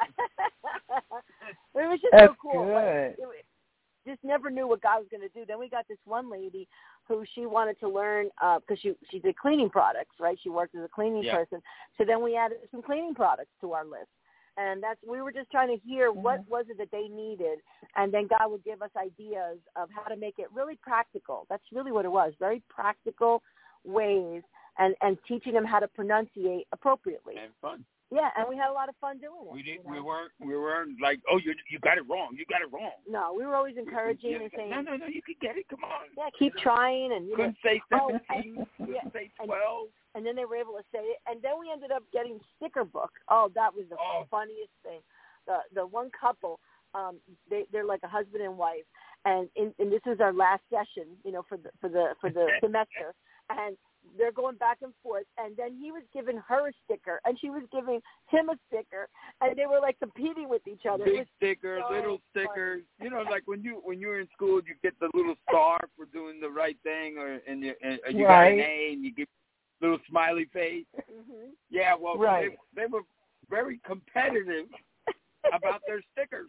it. was just That's so cool. good. Like, it, just never knew what God was going to do. Then we got this one lady who she wanted to learn because uh, she she did cleaning products, right? She worked as a cleaning yeah. person. So then we added some cleaning products to our list. And that's we were just trying to hear what mm-hmm. was it that they needed, and then God would give us ideas of how to make it really practical. That's really what it was, very practical ways, and, and teaching them how to pronunciate appropriately. And fun. Yeah, and we had a lot of fun doing it. We didn't. You know? We weren't. We weren't like, oh, you you got it wrong. You got it wrong. No, we were always encouraging yeah, and saying, no, no, no, you can get it. Come on. Yeah, keep trying. And you couldn't know, say oh, seventeen. and, couldn't yeah, say and, twelve. and then they were able to say it. And then we ended up getting sticker books. Oh, that was the oh. funniest thing. The the one couple, um, they they're like a husband and wife, and in, and this is our last session, you know, for the for the for the semester, and they're going back and forth, and then he was giving her a sticker, and she was giving him a sticker, and they were like competing with each other. Big it was stickers, so little funny. stickers. You know, like when you when you were in school, you get the little star for doing the right thing, or and you, and you right. got an A, and you get a little smiley face. Mm-hmm. Yeah, well, right. they, they were very competitive about their stickers.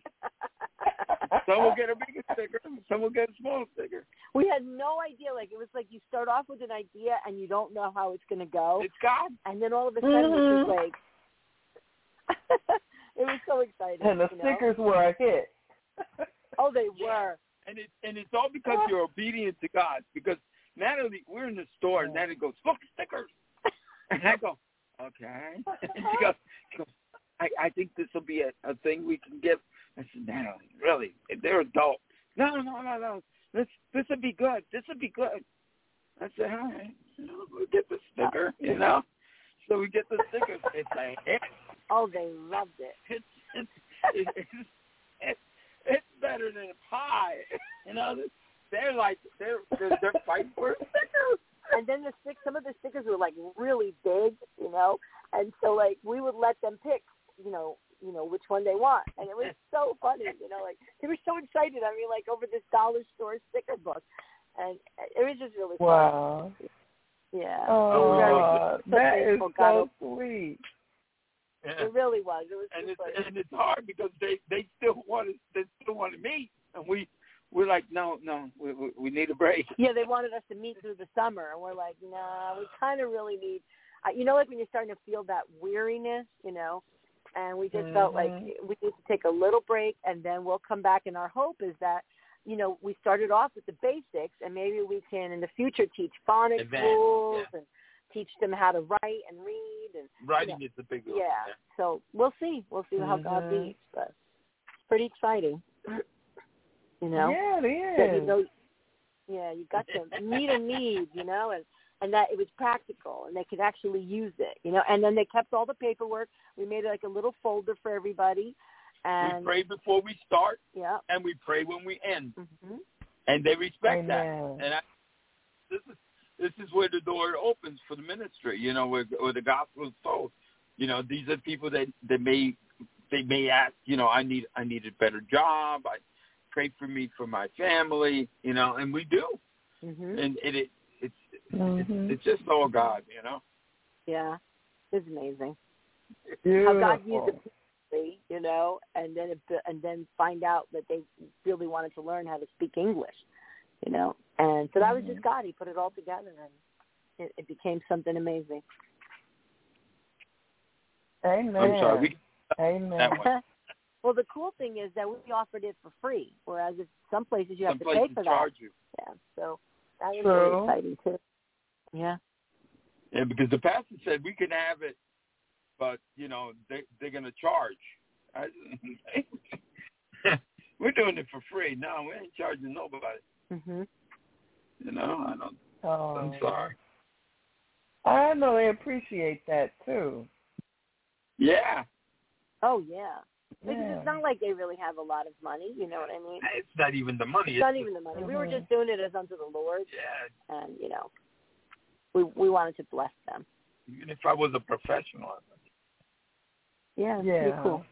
Some will get a bigger sticker, some will get a small sticker. We had no idea. Like, it was like you start off with an idea and you don't know how it's going to go. It's God. And then all of a sudden mm-hmm. it's just like, it was so exciting. And the you stickers know? were a hit. Oh, they yeah. were. And, it, and it's all because you're obedient to God. Because Natalie, we're in the store, and Natalie goes, look, stickers. And I go, okay. And she goes, she goes I, I think this will be a, a thing we can give. I said, Natalie, really? They're adults. No, no, no, no. This this would be good. This would be good. I said, all right. You know, we'll get the sticker, you know? So we get the stickers. It's a hit. Oh, they loved it. It's, it's, it's, it's, it's better than a pie. You know, they're like, they're, they're, they're fighting for a sticker. And then the stick, some of the stickers were like really big, you know, and so like we would let them pick, you know, you know which one they want, and it was so funny, you know, like they were so excited. I mean, like over this dollar store sticker book, and it was just really wow. fun. Yeah. Oh, so that is so God, sweet. Yeah. It really was. It was. And just it's like, and it's hard because they they still want to they still want to meet, and we. We're like, no, no, we, we we need a break. Yeah, they wanted us to meet through the summer, and we're like, nah, we kind of really need, uh, you know, like when you're starting to feel that weariness, you know, and we just mm-hmm. felt like we need to take a little break, and then we'll come back, and our hope is that, you know, we started off with the basics, and maybe we can, in the future, teach phonics Advanced, rules yeah. and teach them how to write and read. and Writing you know, is a big yeah. one. Yeah, so we'll see. We'll see how mm-hmm. God leads, but it's pretty exciting. You know, yeah, it is. that, you know, yeah, you got to meet a need, you know, and, and that it was practical and they could actually use it, you know. And then they kept all the paperwork. We made like a little folder for everybody. And we pray before we start, yeah, and we pray when we end, mm-hmm. and they respect Amen. that. And I, this is this is where the door opens for the ministry, you know, where, where the gospel is told. You know, these are people that they may they may ask, you know, I need I need a better job. I pray for me, for my family, you know, and we do. Mm-hmm. And it, it it's, mm-hmm. it's it's just all God, you know. Yeah, it's amazing. Beautiful. How God used it perfectly, you know, and then it, and then find out that they really wanted to learn how to speak English, you know. And so that was just God. He put it all together, and it, it became something amazing. Amen. I'm sorry. We, Amen. Well, the cool thing is that we offered it for free, whereas in some places you have some to pay for charge that. you. Yeah, so that was True. really exciting too. Yeah. Yeah, because the pastor said we can have it, but you know they they're going to charge. I, we're doing it for free. No, we ain't charging nobody. Mhm. You know, I don't. Oh. I'm sorry. I know they appreciate that too. Yeah. Oh yeah. Because Yeah. it's not like they really have a lot of money, you know what I mean? It's not even the money. It's not even the money. Mm-hmm. We were just doing it as unto the Lord, Yeah. and you know, we we wanted to bless them. Even if I was a professional. Yeah, it's Yeah. pretty cool.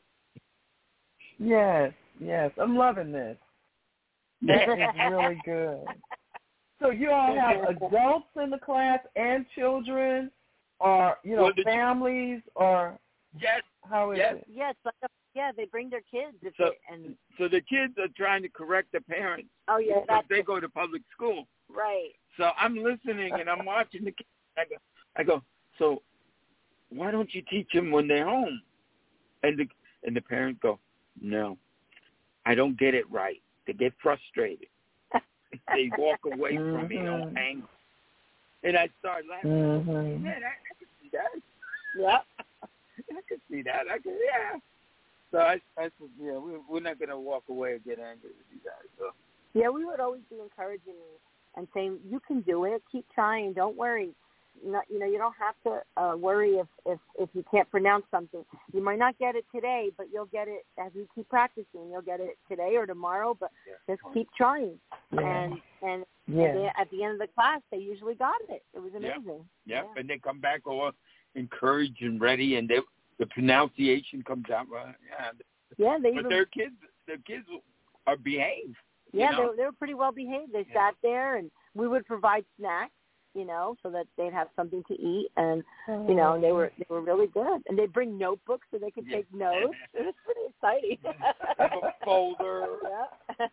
Yes, yes. I'm loving this. That is really good. So you all have adults in the class and children, or you know, Well, the- families, or Yes. how is Yes. it? Yes, but the, yeah, they bring their kids if So- they, and So the kids are trying to correct the parents oh yeah, because that's they go to public school. right. So I'm listening and I'm watching the kids. I go, I go. So why don't you teach them when they're home? And the and the parents go, no, I don't get it right. They get frustrated. They walk away from me all Mhm. angry. And I start laughing. Mhm. Man, I, I can see that. Yeah. I can see that. I can, yeah. So I, I said, yeah, we, we're not going to walk away and get angry with you guys. So. Yeah, we would always be encouraging you and saying, you can do it. Keep trying. Don't worry. Not, you know, you don't have to uh, worry if, if, if you can't pronounce something. You might not get it today, but you'll get it as you keep practicing. You'll get it today or tomorrow, but just keep trying. Yeah. And and Yeah. they, at the end of the class, they usually got it. It was Yep. amazing. Yep. Yeah. And they come back all encouraged and ready, and they, the pronunciation comes out right. Yeah. Yeah, they But even their kids, their kids are behaved. Yeah, you know? they, were- they were pretty well behaved. They Yeah. sat there, and we would provide snacks, you know, so that they'd have something to eat. And, you know, they were they were really good. And they'd bring notebooks so they could Yeah. take notes. It was pretty exciting. Have a folder. Yeah.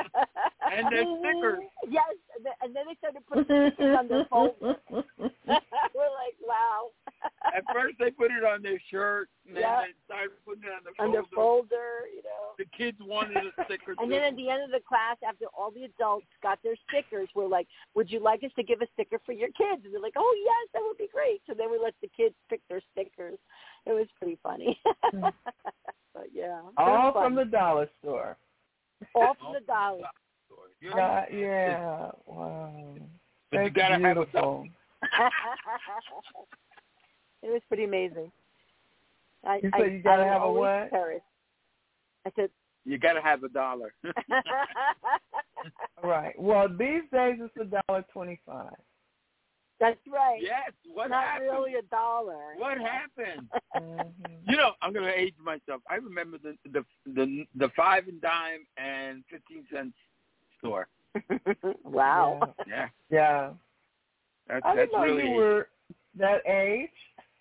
And their stickers. Yes, and then- and then they started putting stickers on their folder. We're like, wow. At first, they put it on their shirt, and then Yeah. they started putting it on the on folder. their folder, you know. The kids wanted a sticker, And too. then at the end of the class, after all the adults got their stickers, we're like, would you like us to give a sticker for your kids? And they're like, oh, yes, that would be great. So then we let the kids pick their stickers. It was pretty funny. But, yeah. it All was fun. from the dollar store. All from the dollar. You know? Yeah, yeah. Wow. But you That's gotta have a beautiful. It was pretty amazing. I, You I, said you gotta I have a always what? cherish. I said, You got to have a dollar. Right. Well, these days it's a dollar twenty-five. that's right. Yes. What Not happened? really a dollar. What happened? Mm-hmm. You know, I'm going to age myself. I remember the the the, the five and dime and fifteen cent store. Wow. Yeah, Yeah. that's I that's didn't know really. you were that age.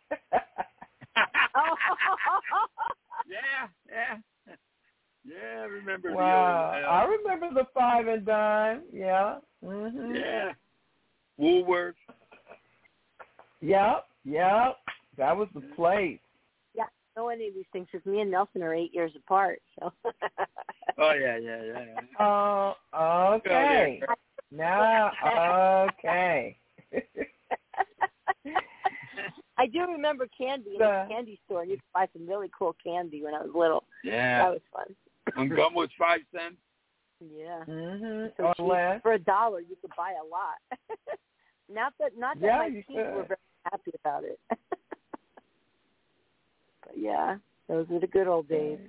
yeah, yeah, yeah. I remember Wow. the. I Uh, remember the five and dime. Yeah. Mhm. yeah. Woolworth. Yep. Yep. That was the place. Yeah, I don't know any of these things because me and Nelson are eight years apart. So. Oh yeah, yeah, yeah. yeah. Oh, okay. Now, okay. I do remember candy in The- the candy store, and you could buy some really cool candy when I was little. Yeah. That was fun. When gum was five cents. Yeah. Mhm. So Or cheap. less. For a dollar, you could buy a lot. not that, not that Yeah, my you teens were could. very happy about it. But yeah, those were the good old days.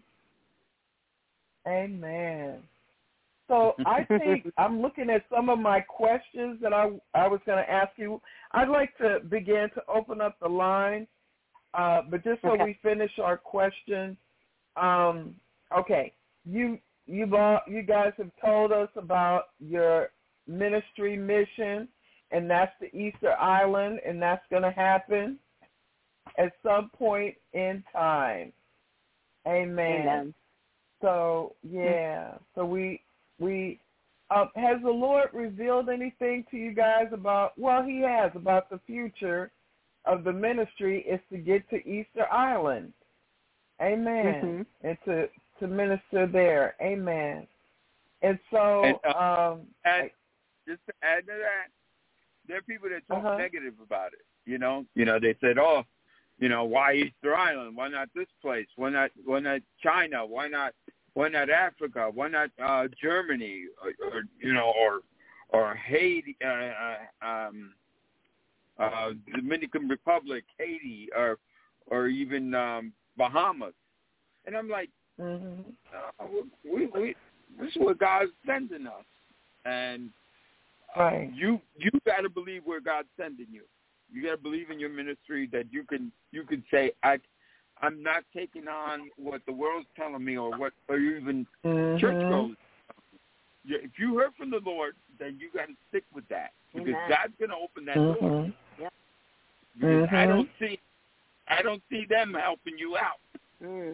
Amen. So I think I'm looking at some of my questions that I I was going to ask you. I'd like to begin to open up the line, uh, but just so Okay. we finish our questions. Um, okay, you you've all, you guys have told us about your ministry mission, and that's the Easter Island, and that's going to happen at some point in time. Amen. Amen. So yeah, so we we uh, has the Lord revealed anything to you guys about? Well, He has about the future of the ministry is to get to Easter Island. Amen. Mhm. And to to minister there. Amen. And so, And, uh, um, And just to add to that, there are people that talk Uh-huh. negative about it. You know, you know, they said, "Oh, you know, why Easter Island? Why not this place? Why not? Why not China? Why not? Why not Africa? Why not uh, Germany? Or, or you know, or or Haiti, uh, uh, um, uh, Dominican Republic, Haiti, or or even um, Bahamas?" And I'm like, mhm. uh, we, we, this is where God's sending us, and uh, Right. you you got to believe where God's sending you. You got to believe in your ministry that you can you can say I I'm not taking on what the world's telling me or what, or even mm-hmm. church goes. If you heard from the Lord, then you got to stick with that because Amen. God's going to open that mm-hmm. door. Yep. Because mm-hmm. I don't see, I don't see them helping you out. Mm.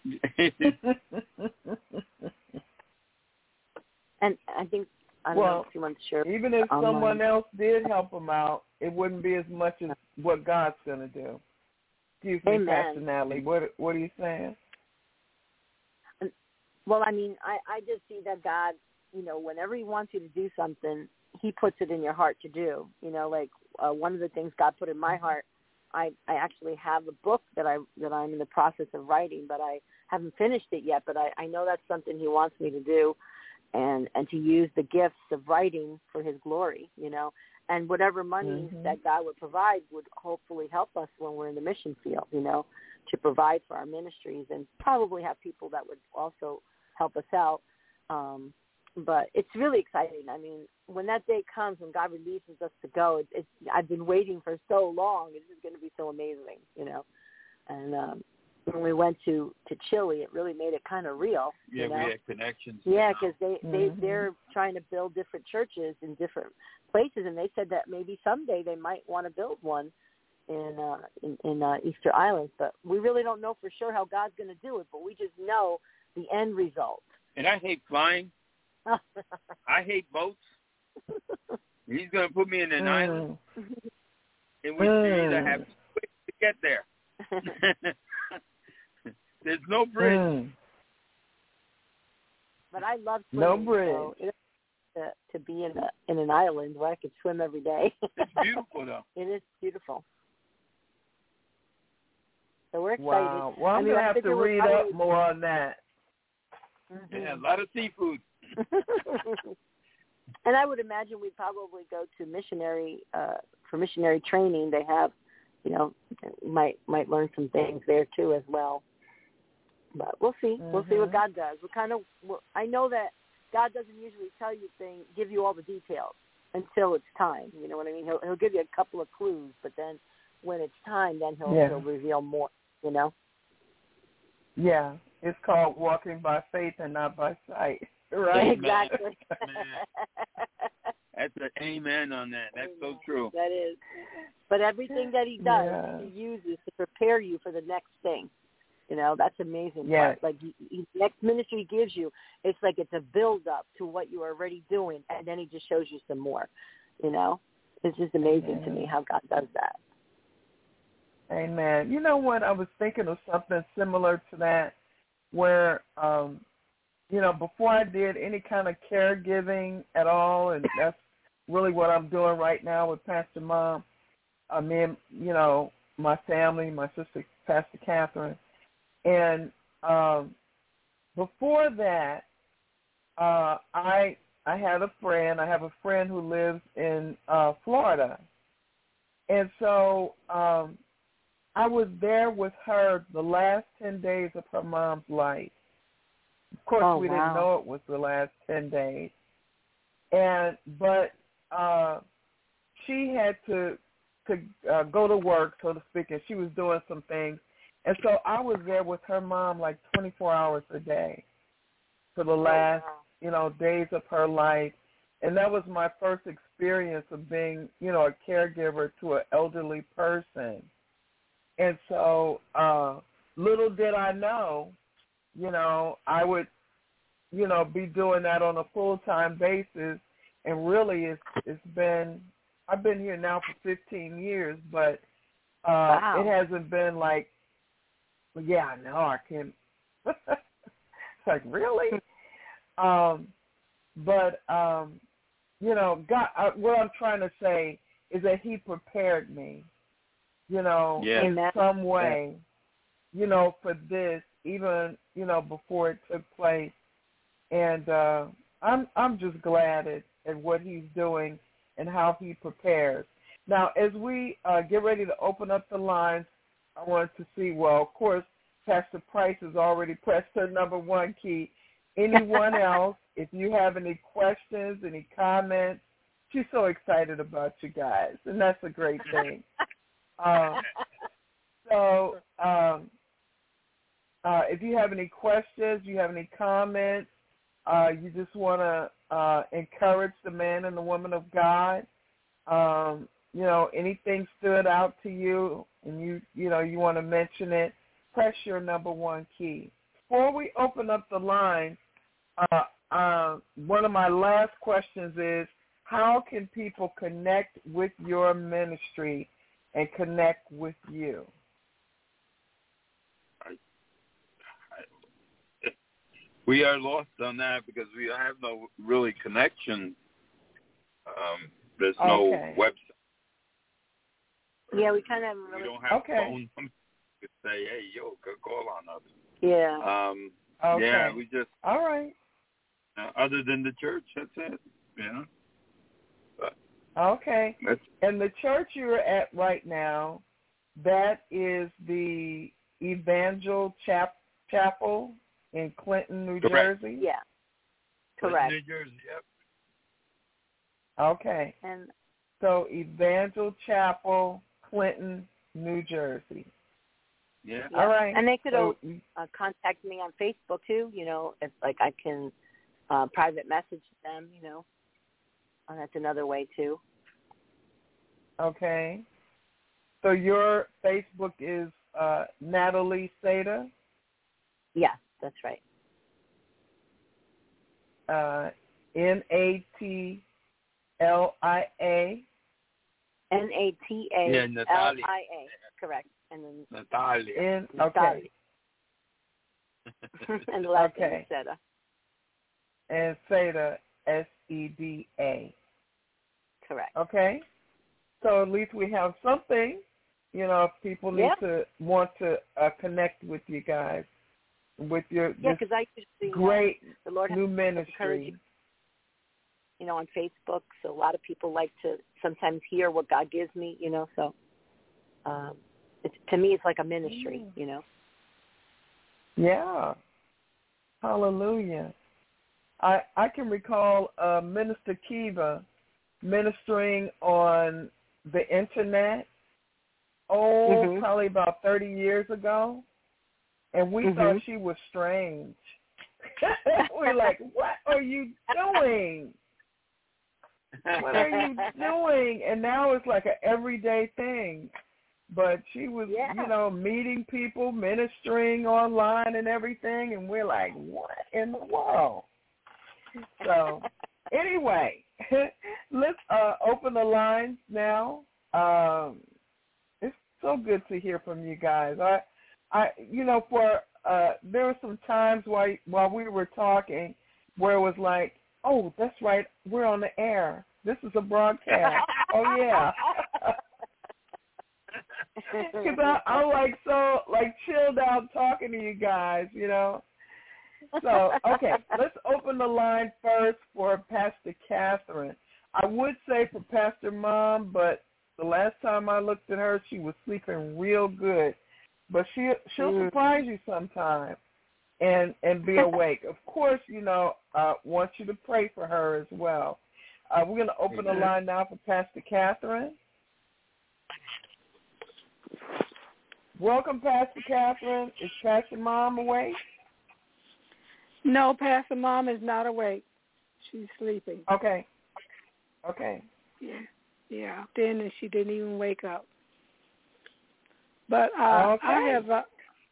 And I think I don't well, know if you want to share. Even if online. someone else did help them out, it wouldn't be as much as what God's going to do. Excuse me, Amen. Pastor Natalie. What What are you saying? Well, I mean, I, I just see that God, you know, whenever he wants you to do something, he puts it in your heart to do. You know, like uh, one of the things God put in my heart, I, I actually have a book that, I, that I'm in the process of writing, but I haven't finished it yet. But I, I know that's something he wants me to do. And, and to use the gifts of writing for his glory, you know, and whatever money mm-hmm. that God would provide would hopefully help us when we're in the mission field, you know, to provide for our ministries and probably have people that would also help us out. Um, but it's really exciting. I mean, when that day comes, when God releases us to go, it, it's, I've been waiting for so long. It's just going to be so amazing, you know, and, um, when we went to, to Chile, it really made it kind of real. Yeah, you know? we had connections. Yeah, because they, they, mm-hmm. they're trying to build different churches in different places, and they said that maybe someday they might want to build one in uh, in, in uh, Easter Island. But we really don't know for sure how God's going to do it, but we just know the end result. And I hate flying. I hate boats. He's going to put me in an mm. island in which mm. you either have to get there. There's no bridge. Mm. But I love no swimming. bridge. So it, to, to be in a in an island where I could swim every day. It's beautiful, though. It is beautiful. So we're excited. Wow. Well, I'm I mean, going to I have to figure read probably... up more on that. Mm-hmm. Yeah, a lot of seafood. And I would imagine we'd probably go to missionary uh, for missionary training. They have, you know, might might learn some things there too as well. But we'll see. Mm-hmm. We'll see what God does. We kind of. I know that God doesn't usually tell you things, give you all the details until it's time. You know what I mean? He'll he'll give you a couple of clues, but then when it's time, then he'll yeah. he'll reveal more. You know? Yeah, it's called walking by faith and not by sight. Right? Exactly. That's an amen on that. That's amen. so true. That is. But everything that he does, yeah. he uses to prepare you for the next thing. You know, that's amazing. Yes. Part. Like, he, he, next ministry he gives you, it's like it's a build-up to what you are already doing, and then he just shows you some more. You know? It's just amazing yeah. to me how God does that. Amen. You know what? I was thinking of something similar to that where, um, you know, before I did any kind of caregiving at all, and that's really what I'm doing right now with Pastor Mom, uh, me and, you know, my family, my sister, Pastor Catherine. And um, before that, uh, I I had a friend. I have a friend who lives in uh, Florida. And so um, I was there with her the last ten days of her mom's life. Of course, oh, we wow. didn't know it was the last ten days. And but uh, she had to to uh, go to work, so to speak, and she was doing some things. And so I was there with her mom like twenty-four hours a day for the last, oh, wow. you know, days of her life. And that was my first experience of being, you know, a caregiver to an elderly person. And so uh, little did I know, you know, I would, you know, be doing that on a full-time basis. And really it's, it's been, I've been here now for fifteen years, but uh, wow. it hasn't been like, well, yeah, I know I can. It's like, really? um, but, um, you know, God, uh, what I'm trying to say is that he prepared me, you know, yeah. in some way, you know, for this, even, you know, before it took place. And uh, I'm I'm just glad at, at what he's doing and how he prepares. Now, as we uh, get ready to open up the lines, I wanted to see, well, of course, Pastor Price has already pressed her number one key. Anyone else, if you have any questions, any comments, she's so excited about you guys, and that's a great thing. uh, so um, uh, if you have any questions, you have any comments, uh, you just want to uh, encourage the man and the woman of God, um, you know, anything stood out to you and you, you know, you want to mention it, press your number one key. Before we open up the line, uh, uh, one of my last questions is, how can people connect with your ministry and connect with you? I, I, we are lost on that because we have no really connection. Um, there's no okay. website. Yeah, we kind of really... We don't have okay. phone numbers to say, hey, yo, go call on us. Yeah. Um, okay. Yeah, we just... All right. Uh, other than the church, that's it, you know. But okay. That's, and the church you're at right now, that is the Evangel Chap- Chapel in Clinton, New correct. Jersey? Yeah. Correct. New Jersey, yep. Okay. And so Evangel Chapel, Clinton, New Jersey. Yeah. yeah. All right. And they could so, uh, contact me on Facebook too. You know, if like I can uh, private message them. You know, and that's another way too. Okay. So your Facebook is uh, Natalie Seda? Yes, that's right. Uh, N A T L I A. N A T A Yeah, L Natalia. I A. Correct. And then Natalia. In, Natalia. okay. And the last Okay. name is Seda. And Seda, S E D A. Correct. Okay? So at least we have something, you know, if people need Yep. to want to uh, connect with you guys, with your Yeah, this because I usually great uh, the Lord has new encouraged ministry. you, you know, on Facebook. So a lot of people like to sometimes hear what God gives me, you know. So um, it's, to me, it's like a ministry, Mm. you know. Yeah. Hallelujah. I I can recall uh, Minister Kiva ministering on the internet, oh, Mhm. probably about thirty years ago, and we Mhm. thought she was strange. We're like, what are you doing? What are you doing? And now it's like an everyday thing. But she was, Yeah. you know, meeting people, ministering online and everything, and we're like, what in the world? So, anyway, let's uh, open the lines now. Um, it's so good to hear from you guys. I, I, you know, for uh, there were some times while while we were talking where it was like, oh, that's right, we're on the air. This is a broadcast. Oh yeah. Because I'm like so like chilled out talking to you guys, you know. So, okay, let's open the line first for Pastor Catherine. I would say for Pastor Mom, but the last time I looked at her, she was sleeping real good. But she, she'll Mm. surprise you sometime and, and be awake. Of course, you know, I uh, want you to pray for her as well. Uh, we're going to open the line now for Pastor Catherine. Welcome, Pastor Catherine. Is Pastor Mom awake? No, Pastor Mom is not awake. She's sleeping. Okay. Okay. Yeah, yeah. Then and she didn't even wake up. But uh, okay. I have, uh,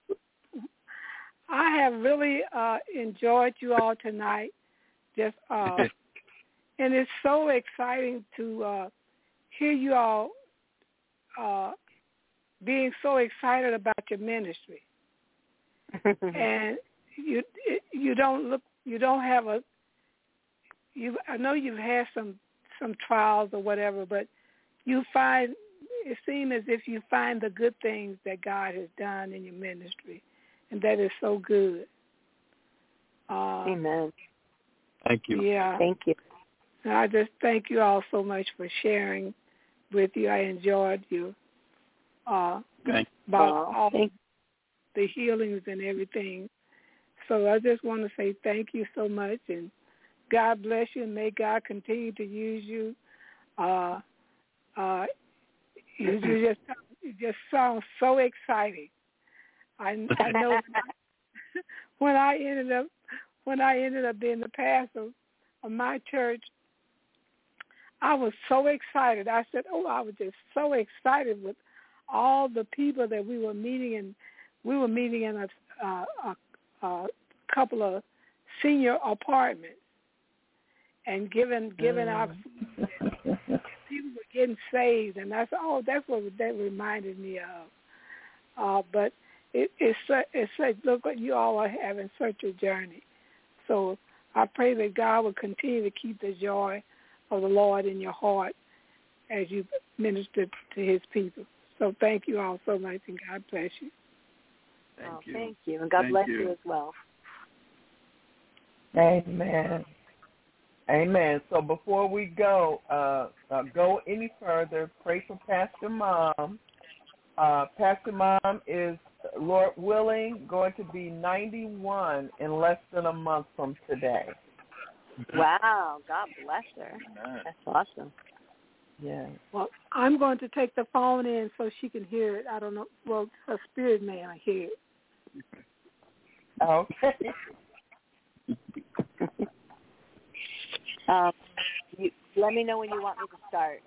I have really uh, enjoyed you all tonight. Just, uh, and it's so exciting to uh, hear you all uh, being so excited about your ministry. And you you don't look you don't have a you I know you've had some some trials or whatever, but you find it seems as if you find the good things that God has done in your ministry, and that is so good. Uh, Amen. Thank you. Yeah. Thank you. And I just thank you all so much for sharing with you. I enjoyed you uh, Thank about Oh, all thank the healings and everything. So I just want to say thank you so much, and God bless you, and may God continue to use you. Uh, uh, you, you just you just sound so exciting. I, I know when I ended up when I ended up being the pastor of my church, I was so excited. I said, "Oh, I was just so excited with all the people that we were meeting, and we were meeting in a, uh, a, a couple of senior apartments and giving giving mm. out. People were getting saved, and that's oh, that's what that reminded me of. Uh, but it, it's it's like, look what you all are having such a journey. So I pray that God will continue to keep the joy of the Lord in your heart as you minister to His people. So thank you all so much, and God bless you. Thank oh, you. Thank you, and God thank bless you. you as well. Amen. Amen. So before we go, uh, uh, go any further, pray for Pastor Mom. Uh, Pastor Mom is, Lord willing, going to be ninety-one in less than a month from today. Wow. God bless her. That's awesome. Yeah. Well, I'm going to take the phone in so she can hear it. I don't know. Well, her spirit man hear it. Okay. um, you, let me know when you want me to start.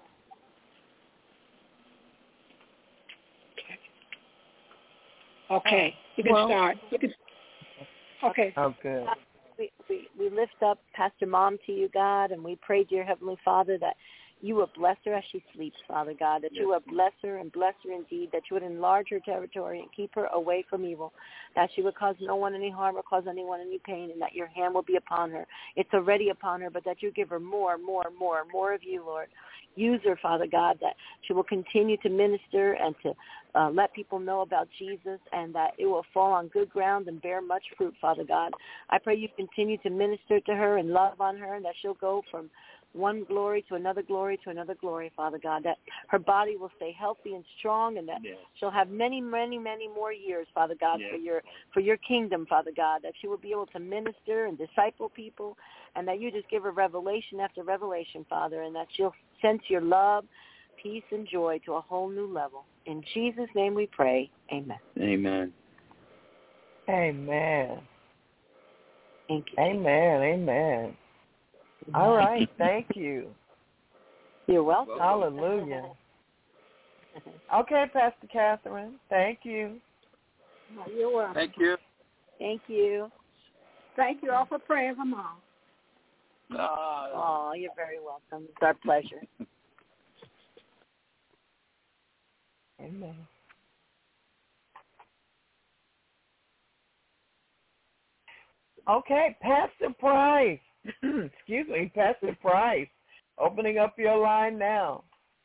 Okay. You can well, start. You can, okay. Oh, good. We, we, we lift up Pastor Mom to you, God, and we pray, dear Heavenly Father, that you will bless her as she sleeps, Father God, that you will bless her and bless her indeed, that you would enlarge her territory and keep her away from evil, that she would cause no one any harm or cause anyone any pain, and that your hand will be upon her. It's already upon her, but that you give her more, more, more, more of you, Lord. Use her, Father God, that she will continue to minister and to uh, let people know about Jesus, and that it will fall on good ground and bear much fruit, Father God. I pray you continue to minister to her and love on her, and that she'll go from one glory to another glory to another glory, Father God, that her body will stay healthy and strong, and that yes. she'll have many, many, many more years, Father God, yes. for your for your kingdom, Father God, that she will be able to minister and disciple people, and that you just give her revelation after revelation, Father, and that she'll sense your love, peace, and joy to a whole new level. In Jesus' name we pray. Amen. Amen. Amen. Thank you. Amen. Amen. All right, thank you. You're welcome. Hallelujah. Okay, Pastor Catherine, thank you. You're welcome. Thank you. Thank you. Thank you all for praying for Mom. Oh, you're very welcome. It's our pleasure. Amen. Okay, Pastor Price. Excuse me, Pastor Price. Opening up your line now.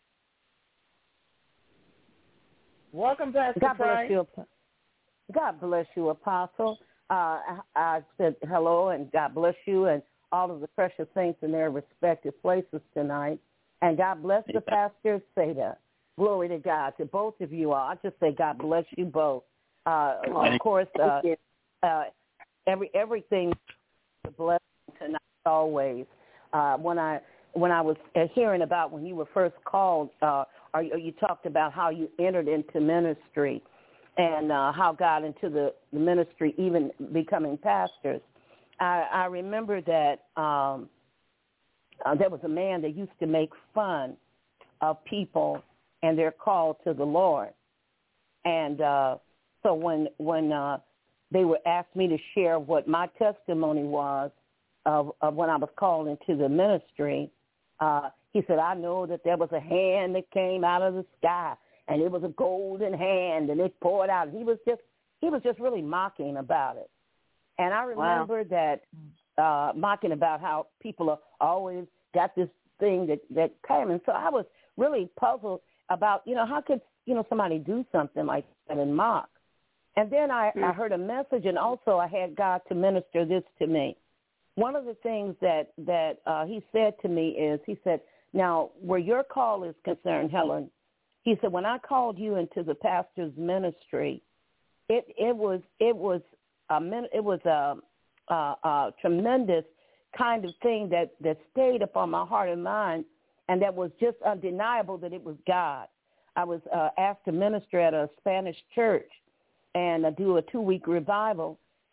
Welcome, Pastor God Price. bless you. God bless you, Apostle. Uh, I said hello and God bless you and all of the precious saints in their respective places tonight. And God bless the pastor, Seda. Glory to God, to both of you all. I just say God bless you both. Uh, of course, uh, uh, every everything is a blessing tonight, always. Uh, when I when I was hearing about when you were first called, uh, or you talked about how you entered into ministry and uh, how got into the, the ministry, even becoming pastors. I, I remember that um, uh, there was a man that used to make fun of people and their call to the Lord. And uh, so when when uh, they were asked me to share what my testimony was of, of when I was called into the ministry, uh, he said, I know that there was a hand that came out of the sky, and it was a golden hand, and it poured out. He was just he was just really mocking about it. And I remember wow. that uh, mocking about how people are always got this thing that, that came. And so I was really puzzled about, you know, how could, you know, somebody do something like that and mock? And then I, mm. I heard a message, and also I had God to minister this to me. One of the things that, that uh, he said to me is, he said, now, where your call is concerned, Helen, he said, when I called you into the pastor's ministry, it, it was it was a, it was a, a, a tremendous kind of thing that, that stayed upon my heart and mind, and that was just undeniable that it was God. I was uh, asked to minister at a Spanish church and uh, do a two-week revival,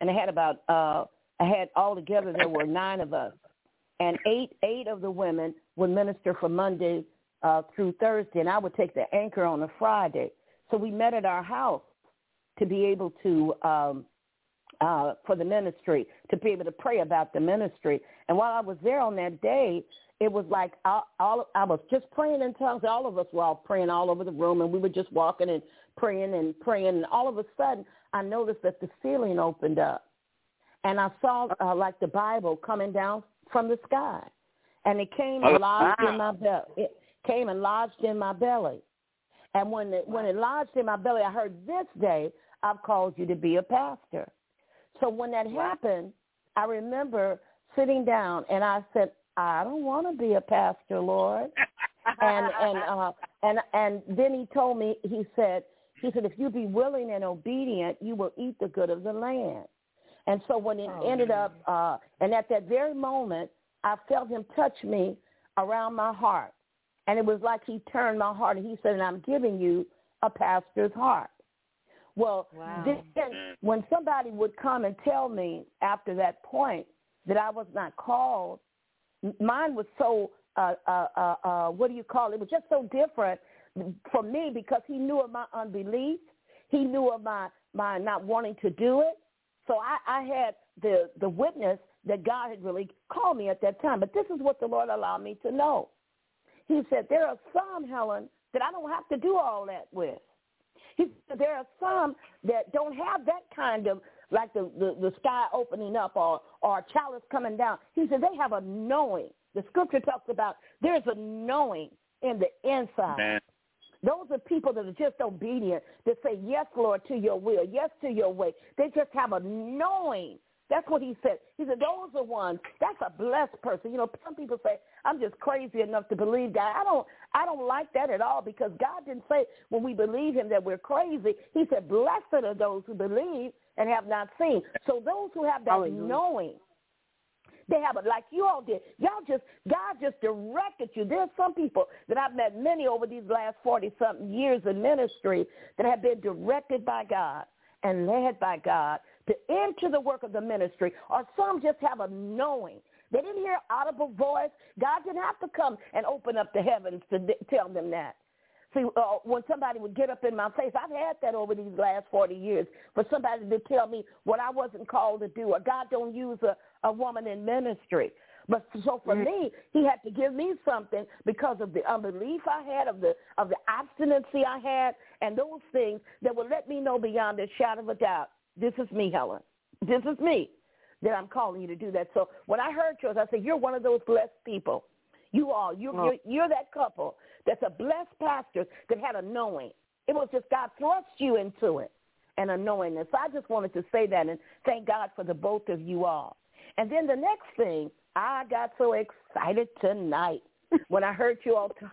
and I had about uh, I had altogether there were nine of us, and eight eight of the women would minister from Monday uh, through Thursday, and I would take the anchor on a Friday. So we met at our house to be able to um, uh, for the ministry, to be able to pray about the ministry. And while I was there on that day, it was like all, all I was just praying in tongues. All of us were all praying all over the room, and we were just walking and praying and praying. And all of a sudden, I noticed that the ceiling opened up, and I saw uh, like the Bible coming down from the sky, and it came and lodged in my belly. It came and lodged in my belly. And when it, when it lodged in my belly, I heard, "This day I've called you to be a pastor." So when that happened, I remember sitting down, and I said, "I don't want to be a pastor, Lord." and and uh, and and then he told me, he said, he said, "If you be willing and obedient, you will eat the good of the land." And so when it oh, ended man. up, uh, and at that very moment, I felt him touch me around my heart. And it was like he turned my heart, and he said, "And I'm giving you a pastor's heart." Well, wow. then when somebody would come and tell me after that point that I was not called, mine was so, uh, uh, uh, uh, what do you call it? It was just so different for me, because he knew of my unbelief. He knew of my, my not wanting to do it. So I, I had the, the witness that God had really called me at that time. But this is what the Lord allowed me to know. He said, there are some, Helen, that I don't have to do all that with. He said, there are some that don't have that kind of, like the, the, the sky opening up or, or a chalice coming down. He said, they have a knowing. The scripture talks about there's a knowing in the inside. Man. Those are people that are just obedient, that say, yes, Lord, to your will, yes, to your way. They just have a knowing. That's what he said. He said, those are ones, that's a blessed person. You know, some people say, I'm just crazy enough to believe God. I don't I don't like that at all, because God didn't say when we believe him that we're crazy. He said, blessed are those who believe and have not seen. So those who have that Hallelujah. knowing, they have it like you all did. Y'all just, God just directed you. There's some people that I've met, many over these last forty-something years in ministry, that have been directed by God and led by God to enter the work of the ministry, or some just have a knowing. They didn't hear audible voice. God didn't have to come and open up the heavens to d- tell them that. See, uh, when somebody would get up in my face, I've had that over these last forty years, for somebody to tell me what I wasn't called to do, or God don't use a, a woman in ministry. But so for mm-hmm. me, he had to give me something because of the unbelief I had, of the of the obstinacy I had, and those things that would let me know beyond a shadow of a doubt, this is me, Helen. This is me, that I'm calling you to do that. So when I heard yours, I said, you're one of those blessed people. You are. You're, oh. you're, you're that couple that's a blessed pastor that had a knowing. It was just God thrust you into it, and a knowingness. So I just wanted to say that and thank God for the both of you all. And then the next thing, I got so excited tonight when I heard you all t-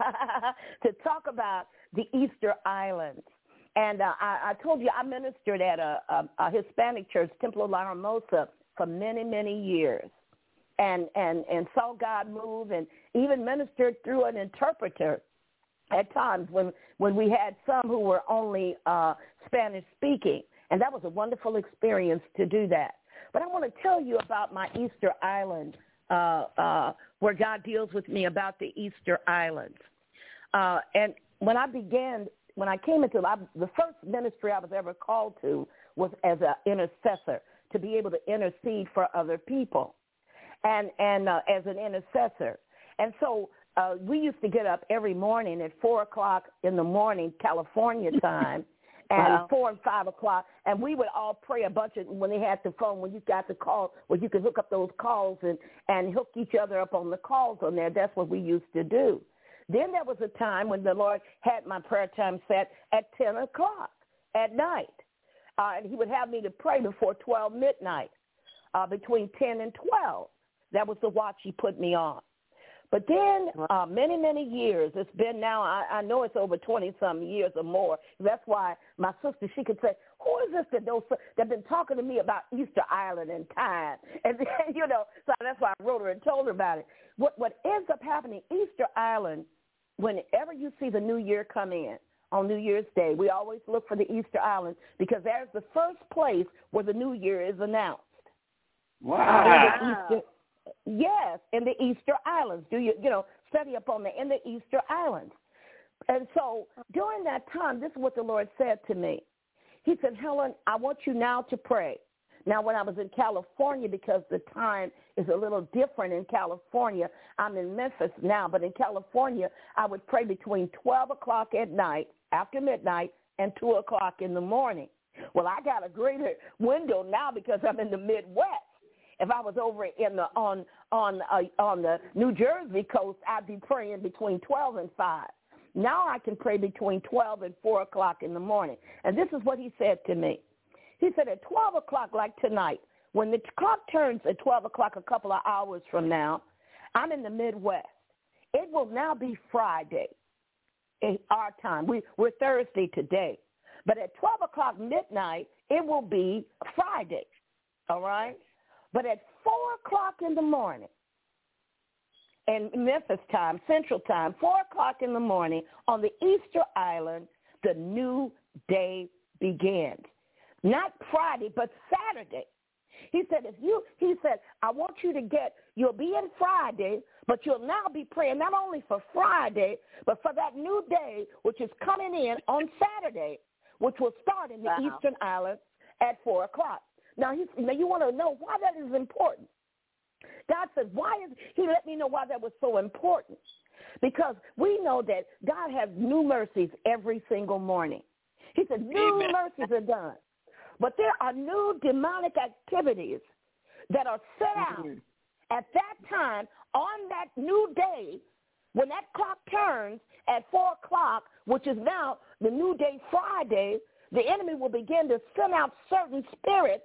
to talk about the Easter Islands. And uh, I, I told you I ministered at a, a, a Hispanic church, Templo La Hermosa, for many, many years, and, and, and saw God move, and even ministered through an interpreter at times when, when we had some who were only uh, Spanish-speaking. And that was a wonderful experience to do that. But I want to tell you about my Easter Island, uh, uh, where God deals with me about the Easter Islands. Uh, and when I began, when I came into I, the first ministry I was ever called to was as an intercessor, to be able to intercede for other people, and and uh, as an intercessor. And so uh, we used to get up every morning at four o'clock in the morning, California time, and wow. four and five o'clock, and we would all pray a bunch of, when they had the phone, when you got the call, where you could hook up those calls and, and hook each other up on the calls on there. That's what we used to do. Then there was a time when the Lord had my prayer time set at ten o'clock at night. Uh, and he would have me to pray before twelve midnight, uh, between ten and twelve. That was the watch he put me on. But then uh, many, many years, it's been now, I, I know it's over twenty-some years or more. That's why my sister, she could say, who is this that knows, that been talking to me about Easter Island and time? And, you know, so that's why I wrote her and told her about it. What, what ends up happening, Easter Island, whenever you see the new year come in, on New Year's Day. We always look for the Easter Island because there's the first place where the New Year is announced. Wow. Easter, yes, in the Easter Islands. Do you, you know, study up on the, in the Easter Islands. And so during that time, this is what the Lord said to me. He said, Helen, I want you now to pray. Now, when I was in California, because the time is a little different in California, I'm in Memphis now, but in California, I would pray between twelve o'clock at night, after midnight, and two o'clock in the morning. Well, I got a greater window now because I'm in the Midwest. If I was over in the on on uh, on the New Jersey coast, I'd be praying between twelve and five. Now I can pray between twelve and four o'clock in the morning. And this is what he said to me. He said at twelve o'clock, like tonight, when the clock turns at twelve o'clock a couple of hours from now, I'm in the Midwest. It will now be Friday, our time. We, we're Thursday today. But at twelve o'clock midnight, it will be Friday, all right? But at four o'clock in the morning, and Memphis time, Central time, four o'clock in the morning, on the Easter Island, the new day begins. Not Friday, but Saturday. He said, if you, he said, I want you to get, you'll be in Friday, but you'll now be praying not only for Friday, but for that new day, which is coming in on Saturday, which will start in the wow. Eastern Islands at four o'clock. Now, he, now you want to know why that is important. God said, why is, he let me know why that was so important. Because we know that God has new mercies every single morning. He said, new Amen. Mercies are done. But there are new demonic activities that are set out mm-hmm. at that time on that new day when that clock turns at four o'clock, which is now the new day Friday. The enemy will begin to send out certain spirits.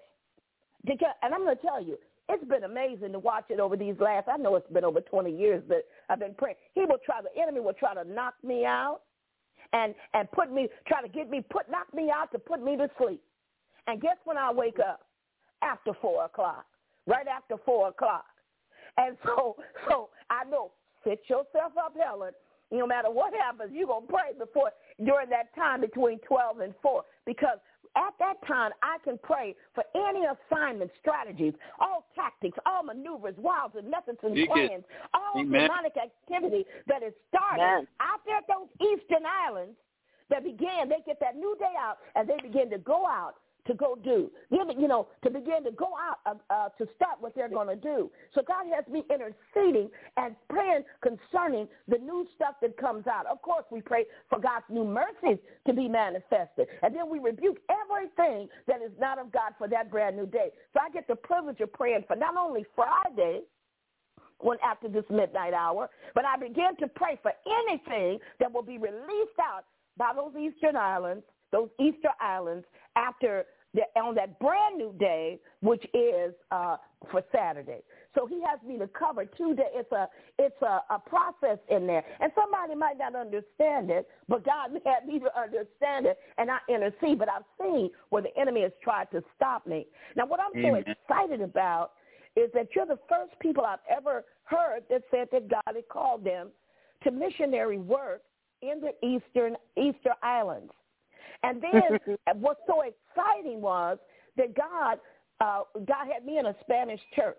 To get, and I'm going to tell you, it's been amazing to watch it over these last, I know it's been over twenty years that I've been praying. He will try, the enemy will try to knock me out and, and put me, try to get me, put, knock me out to put me to sleep. And guess when I wake up? After four o'clock, right after four o'clock. And so, so I know, sit yourself up, Helen. No matter what happens, you're going to pray before, during that time between twelve and four. Because at that time, I can pray for any assignment, strategies, all tactics, all maneuvers, wiles and methods and you plans, get, all amen. demonic activity that is started Amen. out there at those Eastern Islands that began, they get that new day out and they begin to go out to go do, you know, to begin to go out uh, uh, to start what they're going to do. So God has me interceding and praying concerning the new stuff that comes out. Of course, we pray for God's new mercies to be manifested. And then we rebuke everything that is not of God for that brand new day. So I get the privilege of praying for not only Friday, when after this midnight hour, but I begin to pray for anything that will be released out by those Eastern Islands, those Easter Islands, after the, on that brand new day, which is uh, for Saturday. So he has me to cover two days. It's a it's a, a process in there, and somebody might not understand it, but God had me to understand it, and I intercede. But I've seen where the enemy has tried to stop me. Now, what I'm Amen. So excited about is that you're the first people I've ever heard that said that God had called them to missionary work in the Eastern Easter Islands. And then what's so exciting was that God, uh, God had me in a Spanish church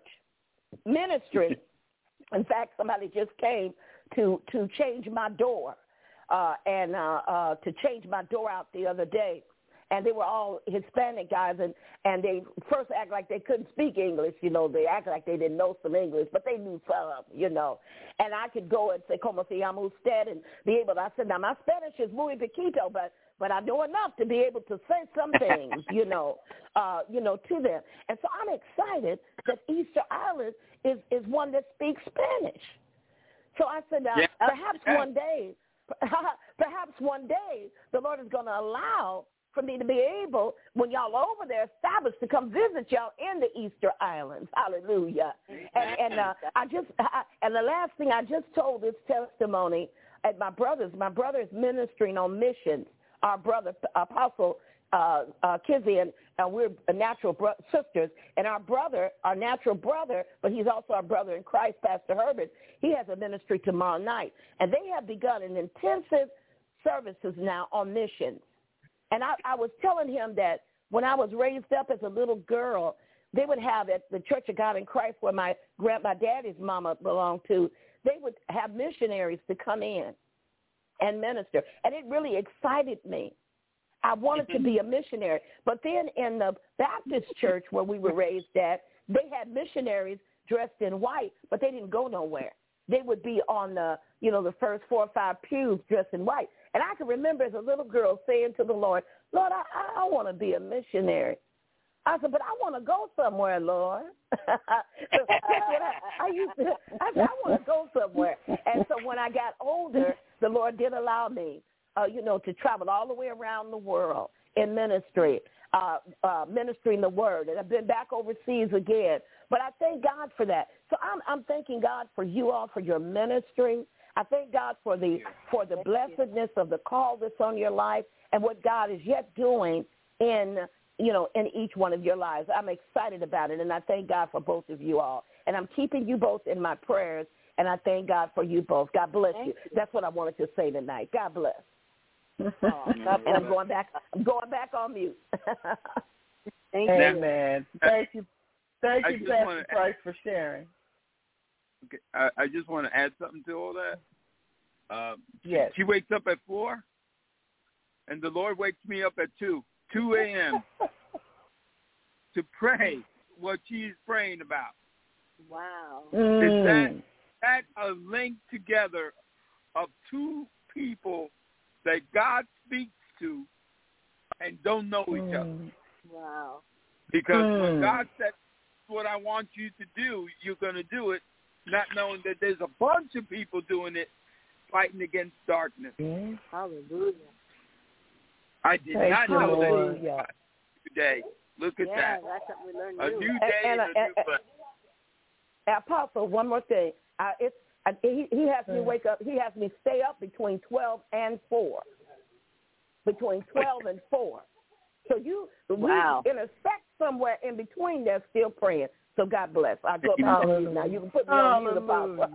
ministry. In fact, somebody just came to to change my door, uh, and uh, uh, to change my door out the other day. And they were all Hispanic guys, and, and they first act like they couldn't speak English. You know, they act like they didn't know some English, but they knew some, you know. And I could go and say, como se llama usted, and be able to, I said, now my Spanish is muy poquito, but, but I know enough to be able to say some things, you know, uh, you know, to them. And so I'm excited that Easter Island is, is one that speaks Spanish. So I said, now, yeah. perhaps one day, perhaps one day the Lord is going to allow for me to be able, when y'all are over there established, to come visit y'all in the Easter Islands. Hallelujah. And, and uh, I just, I, and the last thing I just told this testimony at my brother's, my brother is ministering on missions. Our brother, Apostle uh, uh, Kizzy, and uh, we're natural bro- sisters. And our brother, our natural brother, but he's also our brother in Christ, Pastor Herbert, he has a ministry tomorrow night. And they have begun an intensive services now on missions. And I, I was telling him that when I was raised up as a little girl, they would have at the Church of God in Christ, where my grand, my daddy's mama belonged to, they would have missionaries to come in and minister. And it really excited me. I wanted to be a missionary. But then in the Baptist church where we were raised at, they had missionaries dressed in white, but they didn't go nowhere. They would be on the, you know, the first four or five pews dressed in white. And I can remember as a little girl saying to the Lord, Lord, I, I want to be a missionary. I said, but I want to go somewhere, Lord. so I, I used to, I said, I want to go somewhere. And so when I got older, the Lord did allow me, uh, you know, to travel all the way around the world in ministry, uh, uh, ministering the word. And I've been back overseas again. But I thank God for that. So I'm, I'm thanking God for you all, for your ministry. I thank God for the for the blessedness of the call that's on your life and what God is yet doing in, you know, in each one of your lives. I'm excited about it, and I thank God for both of you all. And I'm keeping you both in my prayers, and I thank God for you both. God bless you. you. That's what I wanted to say tonight. God bless. Oh, and I'm going back. I'm going back on mute. Thank you. you. Amen. Thank you. Thank I you, just Pastor wanna- Price, for sharing. Okay, I, I just want to add something to all that. Uh, yes. She wakes up at four, and the Lord wakes me up at two, two a.m. to pray what she's praying about. Wow. Mm. Is that that a link together of two people that God speaks to and don't know mm. each other? Wow. Because mm. when God said, what I want you to do, you're going to do it, not knowing that there's a bunch of people doing it, fighting against darkness. Mm. Hallelujah. I did Thank not you, know Lord. that today. Look at yeah, that. that's something we learned A new. new day And- and, and- a and- new blessing. Apostle, one more thing. Uh, it's uh, he, he has me Mm. wake up. He has me stay up between twelve and four. Between twelve and four. So you, Wow. we intersect somewhere in between there, still praying. So God bless. I'll go back on you now. You can put me on mute, Apostle.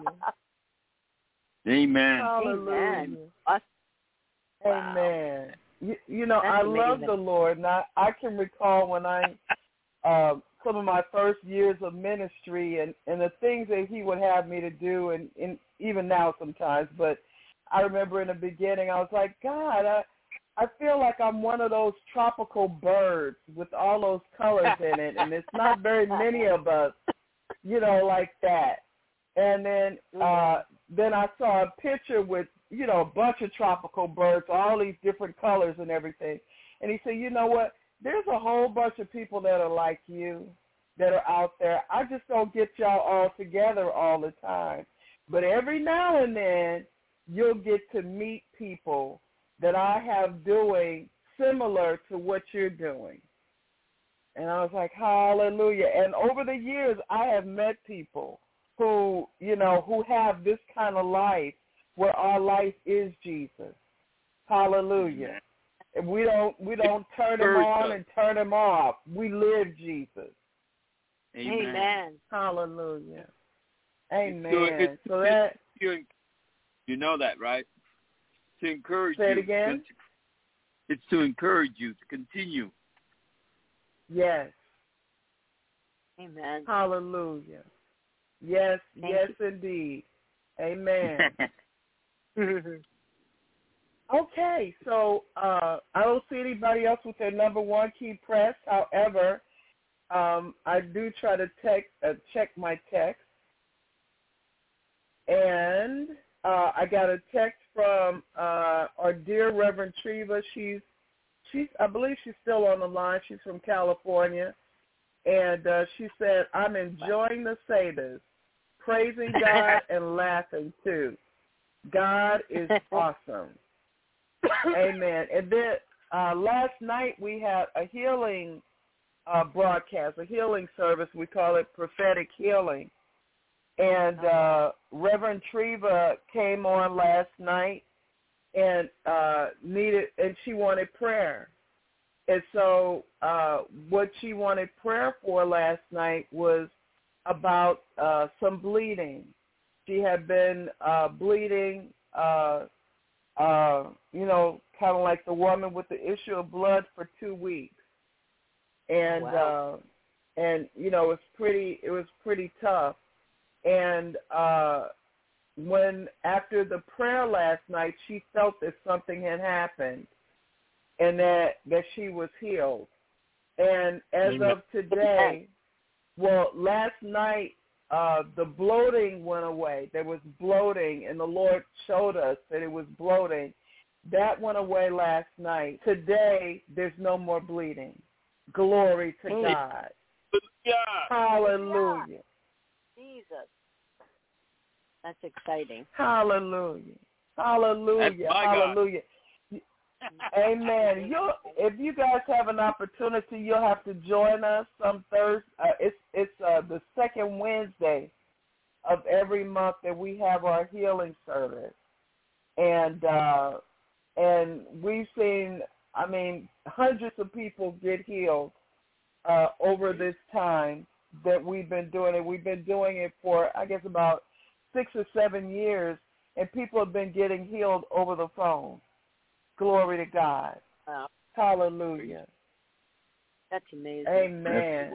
Amen. Hallelujah. Amen. Wow. Amen. You, you know, That's I love amazing. the Lord, and I, I can recall when I, uh, some of my first years of ministry and, and the things that he would have me to do, and, and even now sometimes, but I remember in the beginning, I was like, God, I, I feel like I'm one of those tropical birds with all those colors in it, and it's not very many of us, you know, like that. And then uh, then I saw a picture with, you know, a bunch of tropical birds, all these different colors and everything. And he said, you know what, there's a whole bunch of people that are like you that are out there. I just don't get y'all all together all the time. But every now and then you'll get to meet people that I have doing similar to what you're doing. And I was like, hallelujah. And over the years, I have met people who, you know, who have this kind of life where our life is Jesus. Hallelujah. And we don't we don't turn him on and turn him off. We live Jesus. Amen. Amen. Hallelujah. Amen. So, it's, so that you, you know that, right? To encourage say you. it again. It's to encourage you to continue. Yes. Amen. Hallelujah. Yes, Thank yes, indeed. Amen. Okay, so uh, I don't see anybody else with their number one key pressed. However, um, I do try to text, uh, check my text. And uh, I got a text from uh, our dear Reverend Treva. She's, she's, I believe she's still on the line. She's from California. And uh, she said, I'm enjoying the Sabbath, praising God and laughing too. God is awesome. Amen. And then uh, last night we had a healing uh, broadcast, a healing service. We call it prophetic healing. And uh, Reverend Treva came on last night and uh, needed, and she wanted prayer. And so uh, what she wanted prayer for last night was about uh, some bleeding. She had been uh, bleeding uh, uh, you know, kind of like the woman with the issue of blood for two weeks. And, wow. uh, and you know, it was pretty, it was pretty tough. And uh, when, after the prayer last night, she felt that something had happened and that, that she was healed. And as Amen. of today, well, last night, uh, the bloating went away. There was bloating, and the Lord showed us that it was bloating. That went away last night. Today, there's no more bleeding. Glory to Mm. God. Yeah. Hallelujah. Jesus. That's exciting. Hallelujah. Hallelujah. That's my God. Hallelujah. Amen. You'll, if you guys have an opportunity, you'll have to join us some Thursday. Uh, it's it's uh, the second Wednesday of every month that we have our healing service, and uh, and we've seen, I mean, hundreds of people get healed uh, over this time that we've been doing it. We've been doing it for, I guess, about six or seven years, and people have been getting healed over the phone. Glory to God. Wow. Hallelujah. That's amazing. Amen.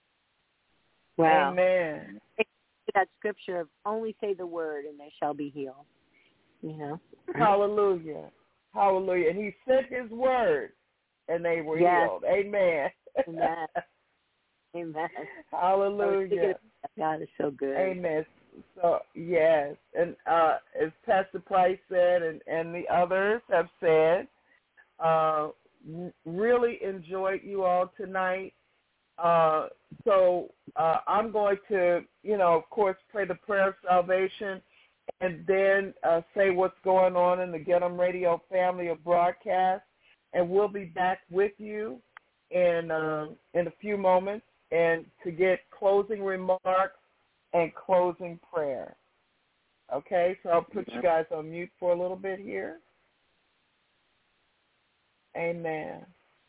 Wow. Amen. That scripture of only say the word and they shall be healed. You know? Hallelujah. Hallelujah. And he sent his word and they were yes. healed. Amen. Amen. Amen. Hallelujah. God is so good. Amen. So, yes. And uh, as Pastor Price said and, and the others have said, uh, really enjoyed you all tonight. Uh, so uh, I'm going to, you know, of course, pray the prayer of salvation and then uh, say what's going on in the Get 'em Radio family of broadcasts. And we'll be back with you in, uh, in a few moments and to get closing remarks and closing prayer. Okay, so I'll put you guys on mute for a little bit here. Amen.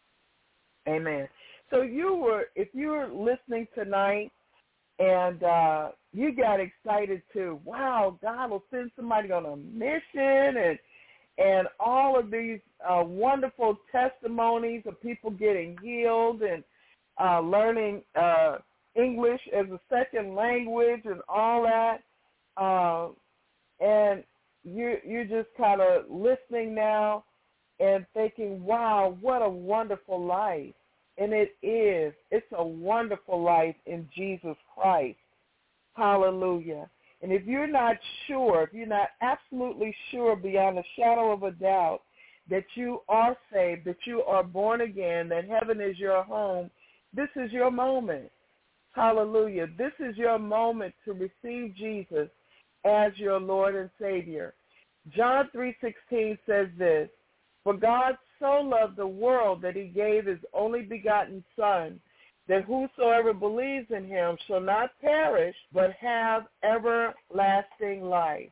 Amen. So you were, if you were listening tonight and uh, you got excited too, wow, God will send somebody on a mission and and all of these uh, wonderful testimonies of people getting healed and uh, learning uh English as a second language and all that, uh, and you, you're just kind of listening now and thinking, wow, what a wonderful life. And it is. It's a wonderful life in Jesus Christ. Hallelujah. And if you're not sure, if you're not absolutely sure beyond a shadow of a doubt that you are saved, that you are born again, that heaven is your home, this is your moment. Hallelujah. This is your moment to receive Jesus as your Lord and Savior. John three sixteen says this, "For God so loved the world that he gave his only begotten Son, that whosoever believes in him shall not perish, but have everlasting life."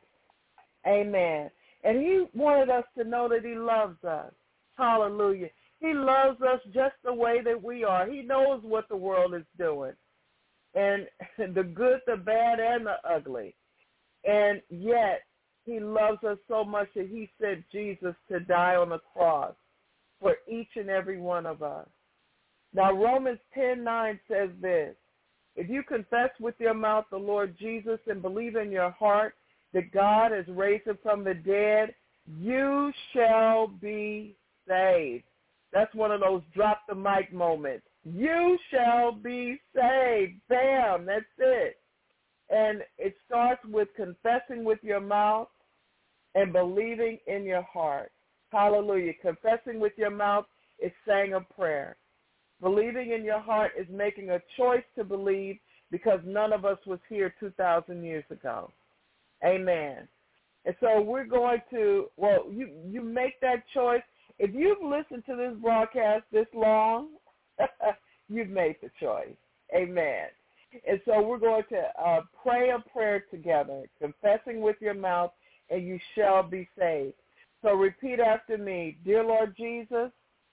Amen. And he wanted us to know that he loves us. Hallelujah. He loves us just the way that we are. He knows what the world is doing. And the good, the bad, and the ugly. And yet, he loves us so much that he sent Jesus to die on the cross for each and every one of us. Now, Romans ten nine says this, "If you confess with your mouth the Lord Jesus and believe in your heart that God has raised him from the dead, you shall be saved." That's one of those drop the mic moments. You shall be saved. Bam, that's it. And it starts with confessing with your mouth and believing in your heart. Hallelujah. Confessing with your mouth is saying a prayer. Believing in your heart is making a choice to believe because none of us was here two thousand years ago. Amen. And so we're going to, well, you, you make that choice. If you've listened to this broadcast this long, you've made the choice. Amen. And so we're going to uh, pray a prayer together, confessing with your mouth, and you shall be saved. So repeat after me. Dear Lord Jesus,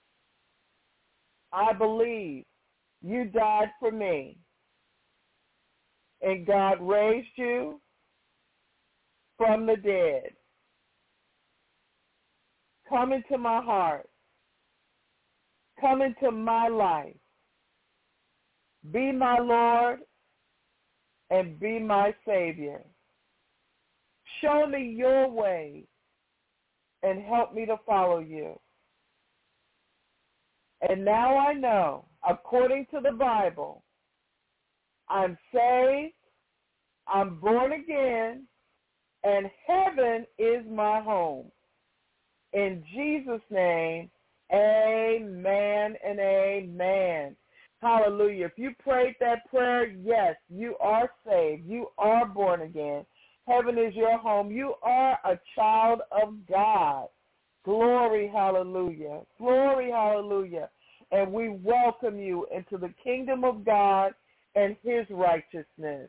I believe you died for me, and God raised you from the dead. come into my heart. Come into my life. Be my Lord and be my Savior. Show me your way and help me to follow you. And now I know, according to the Bible, I'm saved, I'm born again, and heaven is my home. In Jesus' name, amen and amen. Hallelujah. If you prayed that prayer, yes, you are saved. You are born again. Heaven is your home. You are a child of God. Glory, hallelujah. Glory, hallelujah. And we welcome you into the kingdom of God and his righteousness.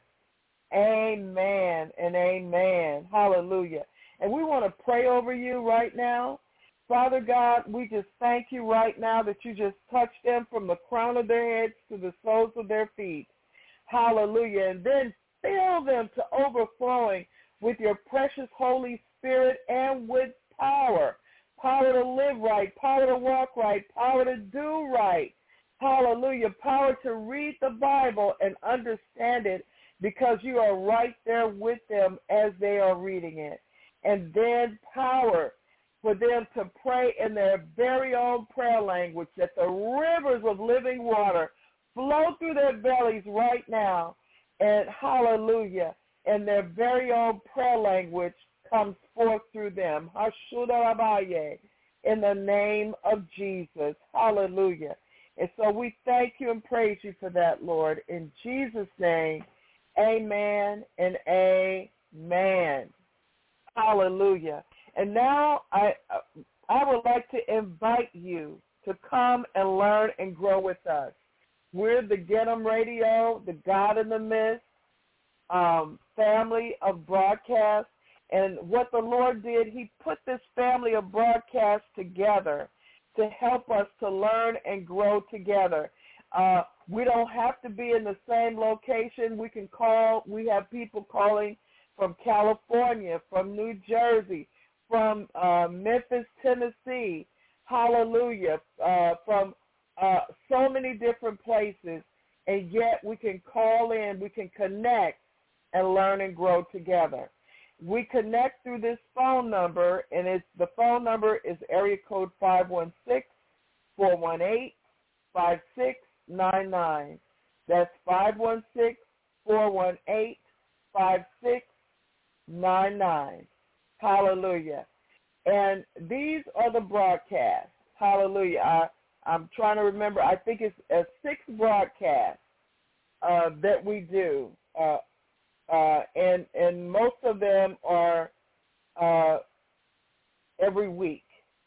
Amen and amen. Hallelujah. And we want to pray over you right now. Father God, we just thank you right now that you just touched them from the crown of their heads to the soles of their feet. Hallelujah. And then fill them to overflowing with your precious Holy Spirit and with power. Power to live right, power to walk right, power to do right. Hallelujah. Power to read the Bible and understand it because you are right there with them as they are reading it. And then power for them to pray in their very own prayer language, that the rivers of living water flow through their bellies right now. And hallelujah, and their very own prayer language comes forth through them. Hashudarabaye, in the name of Jesus. Hallelujah. And so we thank you and praise you for that, Lord. In Jesus' name, amen and amen. Hallelujah. And now I I would like to invite you to come and learn and grow with us. We're the Get 'em Radio, the God in the Midst um, family of broadcasts. And what the Lord did, he put this family of broadcasts together to help us to learn and grow together. Uh, we don't have to be in the same location. We can call. We have people calling from California, from New Jersey, from uh, Memphis, Tennessee, hallelujah, uh, from uh, so many different places, and yet we can call in, we can connect and learn and grow together. We connect through this phone number, and it's the phone number is area code five one six, four one eight, five six nine nine. That's five one six, four one eight, five six nine nine. Hallelujah. And these are the broadcasts. Hallelujah. I, I'm trying to remember. I think it's a six broadcasts uh, that we do. Uh, uh, and, and most of them are uh, every week.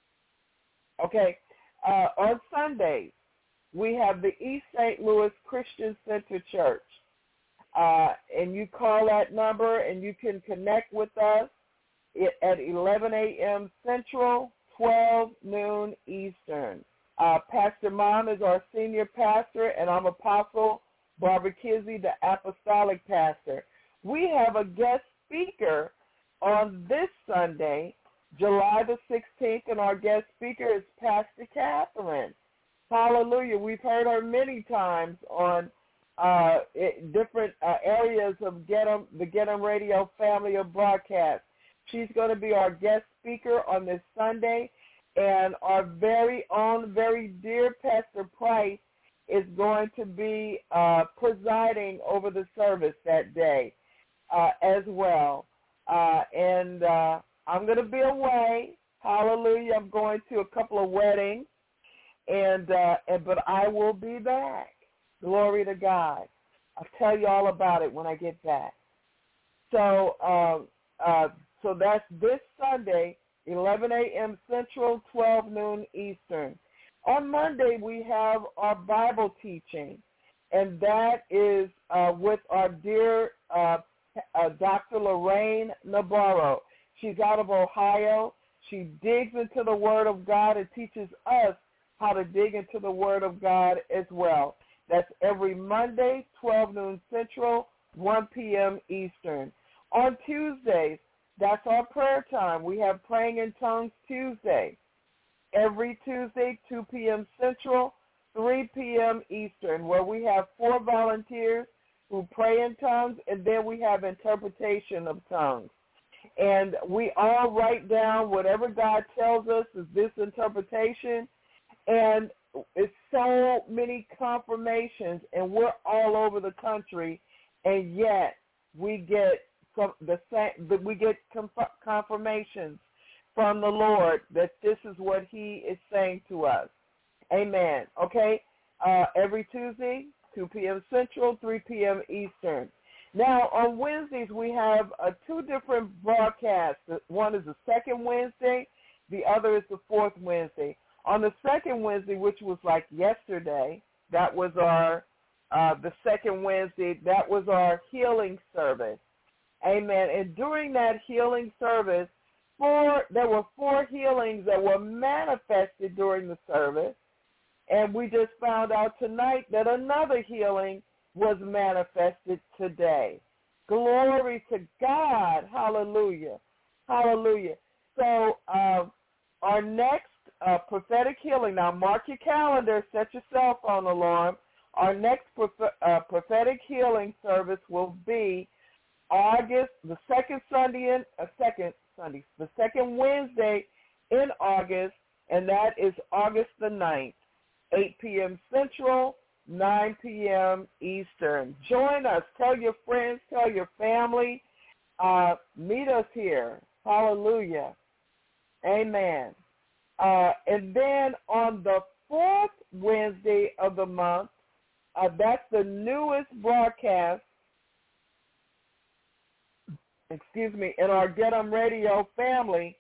Okay. Uh, on Sundays, we have the East Saint Louis Christian Center Church. Uh, and you call that number and you can connect with us at eleven a.m. Central, twelve noon Eastern. Uh, Pastor Mom is our senior pastor, and I'm Apostle Barbara Kizzy, the apostolic pastor. We have a guest speaker on this Sunday, July the sixteenth, and our guest speaker is Pastor Catherine. Hallelujah. We've heard her many times on uh, different uh, areas of Get 'em, the Get 'em Radio family of broadcasts. She's going to be our guest speaker on this Sunday, and our very own, very dear Pastor Price is going to be uh, presiding over the service that day uh, as well. Uh, and uh, I'm going to be away. Hallelujah. I'm going to a couple of weddings, and, uh, and but I will be back. Glory to God. I'll tell you all about it when I get back. So, uh, uh, So that's this Sunday, eleven a.m. Central, twelve noon Eastern. On Monday, we have our Bible teaching, and that is uh, with our dear uh, uh, Doctor Lorraine Navarro. She's out of Ohio. She digs into the Word of God and teaches us how to dig into the Word of God as well. That's every Monday, twelve noon Central, one p.m. Eastern. On Tuesdays, that's our prayer time. We have Praying in Tongues Tuesday. every Tuesday, two p.m. Central, three p.m. Eastern, where we have four volunteers who pray in tongues, and then we have interpretation of tongues. And we all write down whatever God tells us is this interpretation, and it's so many confirmations, and we're all over the country, and yet we get some, the same, we get confirmations from the Lord that this is what he is saying to us. Amen. Okay? Uh, every Tuesday, two p.m. Central, three p.m. Eastern. Now, on Wednesdays, we have uh, two different broadcasts. One is the second Wednesday. The other is the fourth Wednesday. On the second Wednesday, which was like yesterday, that was our, uh, the second Wednesday, that was our healing service. Amen. And during that healing service, four, there were four healings that were manifested during the service. And we just found out tonight that another healing was manifested today. Glory to God. Hallelujah. Hallelujah. So uh, our next uh, prophetic healing, now mark your calendar, set your cell phone alarm. Our next prof- uh, prophetic healing service will be August, the second Sunday in, uh, second Sunday, the second Wednesday in August, and that is August the ninth, eight p.m. Central, nine p.m. Eastern. Join us. Tell your friends. Tell your family. Uh, meet us here. Hallelujah. Amen. Uh, and then on the fourth Wednesday of the month, uh, that's the newest broadcast, excuse me, in our Get 'em Radio family.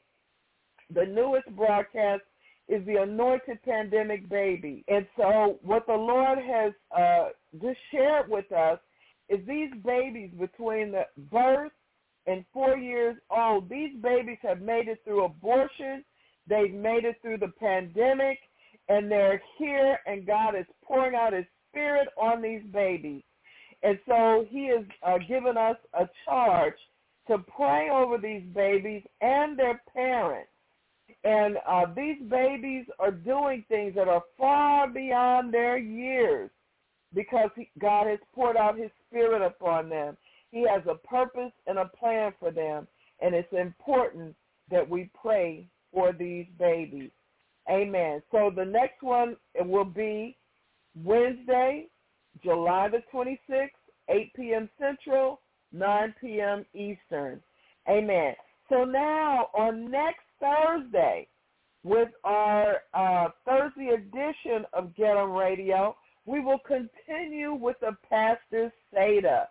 The newest broadcast is the Anointed Pandemic Baby. And so what the Lord has uh, just shared with us is these babies between the birth and four years old, these babies have made it through abortion, they've made it through the pandemic, and they're here, and God is pouring out his spirit on these babies. And so he has uh, given us a charge to pray over these babies and their parents. And uh, these babies are doing things that are far beyond their years because he, God has poured out his spirit upon them. He has a purpose and a plan for them, and it's important that we pray for these babies. Amen. So the next one it will be Wednesday, July the twenty-sixth, eight p.m. Central, nine p.m. Eastern. Amen. So now on next Thursday, with our uh, Thursday edition of Get 'em Radio, we will continue with the Pastor's Seder.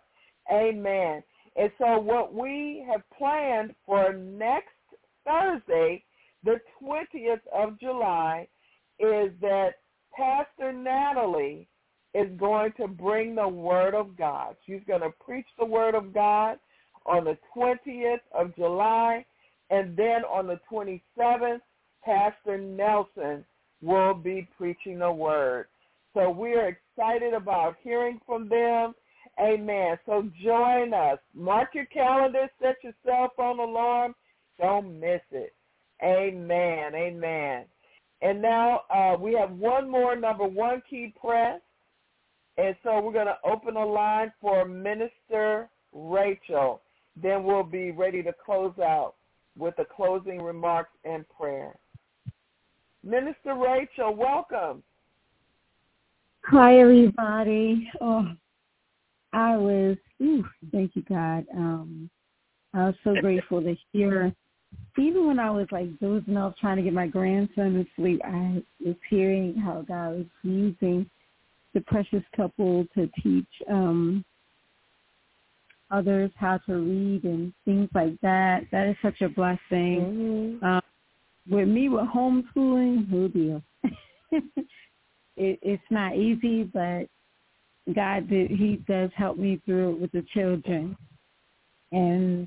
Amen. And so what we have planned for next Thursday, the twentieth of July, is that Pastor Natalie is going to bring the Word of God. She's going to preach the Word of God on the twentieth of July, and then on the twenty-seventh, Pastor Nelson will be preaching the Word. So we're excited about hearing from them. Amen. So join us. Mark your calendar. Set your cell phone alarm. Don't miss it. Amen. Amen. And now uh, we have one more number one key press. And so we're going to open a line for Minister Rachel. Then we'll be ready to close out with the closing remarks and prayer. Minister Rachel, welcome. Hi, everybody. Oh, I was, ooh, thank you, God. Um, I was so grateful to hear, even when I was like dozing off trying to get my grandson to sleep, I was hearing how God was using the precious couple to teach um, others how to read and things like that. That is such a blessing. Mm-hmm. Um, with me, with homeschooling, who deal? it, it's not easy, but God did, he does help me through it with the children. And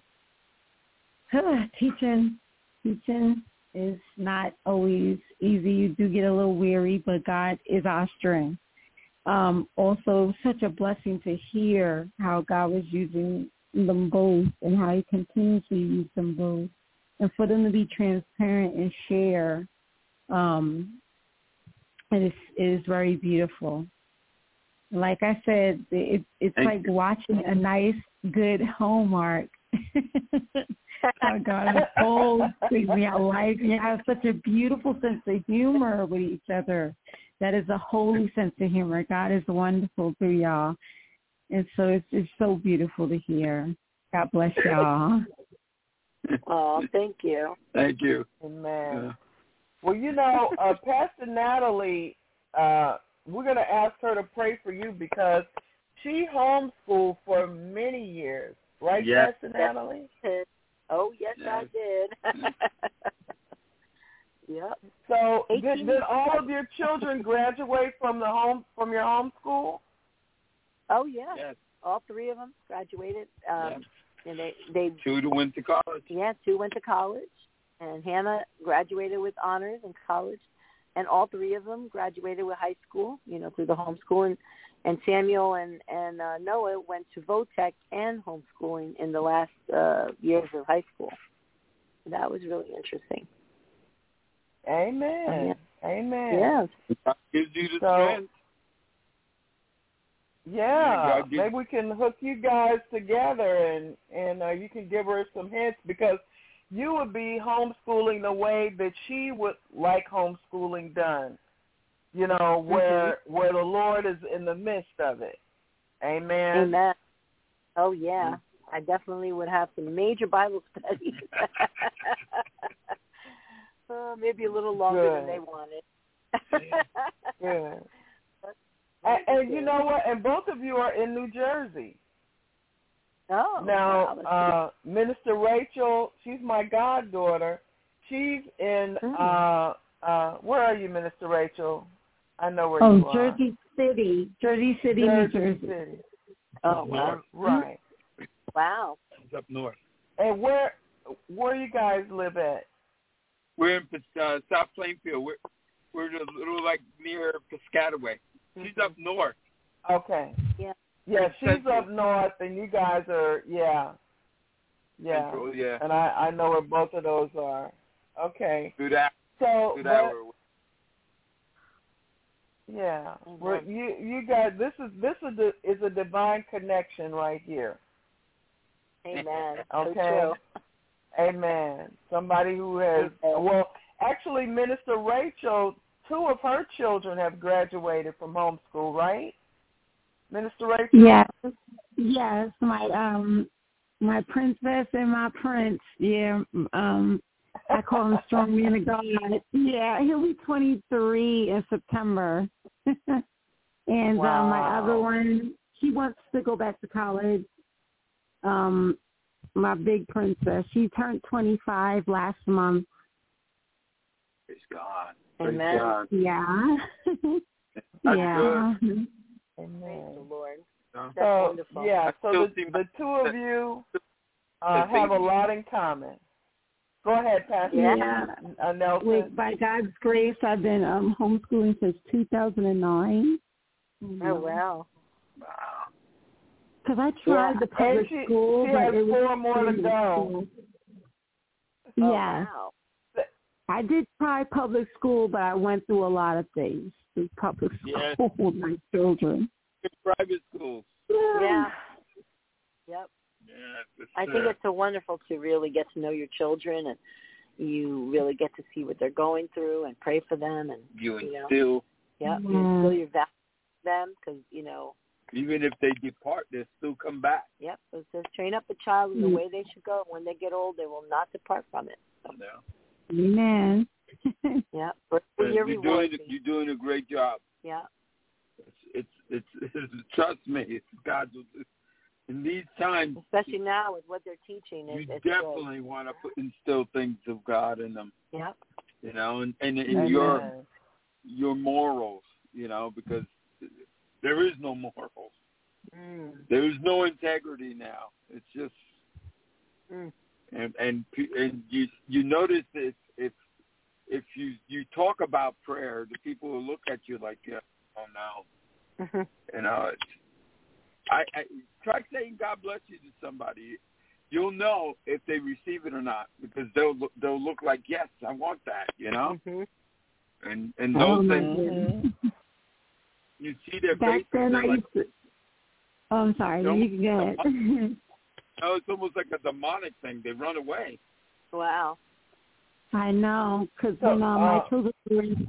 uh, teaching, teaching is not always easy. You do get a little weary, but God is our strength. Um, also, such a blessing to hear how God was using them both and how he continues to use them both. And for them to be transparent and share Um, it is it is very beautiful. Like I said, it, it's Thank like you. watching a nice, good Hallmark. Oh God, this whole thing, we have life. You have such a beautiful sense of humor with each other. That is a holy sense of humor. God is wonderful through y'all, and so it's it's so beautiful to hear. God bless y'all. Oh, thank you. Thank you. Amen. Yeah. Well, you know, uh, Pastor Natalie, uh, we're going to ask her to pray for you because she homeschooled for many years. Right, Yes. Pastor Natalie? Oh, yes, Yes. I did. Yep. So did, eighteen did all of your children graduate from the home from your home school? Oh, yeah. Yes. All three of them graduated. Um, Yes. And they, they, Two to went to college. yeah, two went to college. And Hannah graduated with honors in college. And all three of them graduated with high school, you know, through the homeschooling. And Samuel and, and uh, Noah went to Votech and homeschooling in the last uh, years of high school. That was really interesting. Amen. Yeah. Amen. Yes. God gives you the So- strength. Yeah, God gives- maybe we can hook you guys together and and uh, you can give her some hints because you would be homeschooling the way that she would like homeschooling done. You know, where mm-hmm. where the Lord is in the midst of it. Amen. Amen. Oh yeah, I definitely would have some major Bible studies. uh, maybe a little longer Good. than they wanted. Good. And, and you know what? And both of you are in New Jersey. Oh. Now, wow, uh, Minister Rachel, she's my goddaughter. She's in, mm. uh, uh, where are you, Minister Rachel? I know where oh, you are. Oh, Jersey City. Jersey City, Jersey New Jersey. City. Oh, wow. Right. Wow. It's up north. And where where you guys live at? We're in uh, South Plainfield. We're, we're a little, like, near Piscataway. She's up north. Okay. Yeah. Yeah, she's Central. up north, and you guys are, yeah. Yeah. Central, yeah. And I, I know where both of those are. Okay. Good hour. So, Good but, hour. yeah. Mm-hmm. We're, you you guys, this is this is a, is a divine connection right here. Amen. Okay. So true. Amen. Somebody who has, Amen. well, actually, Minister Rachel, two of her children have graduated from homeschool, right? Minister Rachel? Yes. Yes. My um my princess and my prince, yeah. Um I call him strong man of God. Yeah, he'll be twenty three in September. And wow. um my other one, he wants to go back to college. Um my big princess. She turned twenty five last month. Praise God. Amen. Praise God. Yeah. That's yeah. good. Amen. Praise the Lord. No. That's So, wonderful. yeah, so still the, see my- the two of you uh, the have a baby. lot in common. Go ahead, Pastor Yeah. uh, Nelson. With, by God's grace, I've been um, homeschooling since two thousand nine. Oh, wow. Wow. Because I tried Yeah. the public And she, school, she but has it was four more to free go. school. Oh, Yeah. wow. I did try public school, but I went through a lot of things through public Yes. school with my children. Private schools. Yeah. Yep. Yeah, it's, I think uh, it's so wonderful to really get to know your children, and you really get to see what they're going through and pray for them, and you you know, instill, yeah, Yeah. you instill your value in them because you know, even if they depart, they'll still come back. yep. It says train up a child in the Mm. way they should go. When they get old, they will not depart from it. So, You know? Amen. yeah, but And your you're reward. doing you're doing a great job. Yeah. It's it's, it's, it's trust me, it's God's. In these times, Especially now with what they're teaching, you it's, it's definitely good. want to put, instill things of God in them. Yep. You know, and, and in Amen. your your morals, you know, because there is no morals. Mm. There is no integrity now. It's just, Mm. and and and you you notice this if if you you talk about prayer, the people will look at you like, yeah, oh no, Mm-hmm. you know. It's, I, I try saying God bless you to somebody. You'll know if they receive it or not because they'll look, they'll look like, yes, I want that, you know. Mm-hmm. And and Oh, those my that goodness. you see their Back faces, then, they're I like, used to. Oh, I'm sorry. Don't- You can go ahead. no, it's almost like a demonic thing. They run away. Wow. I know, because So, when uh, my uh, children were in,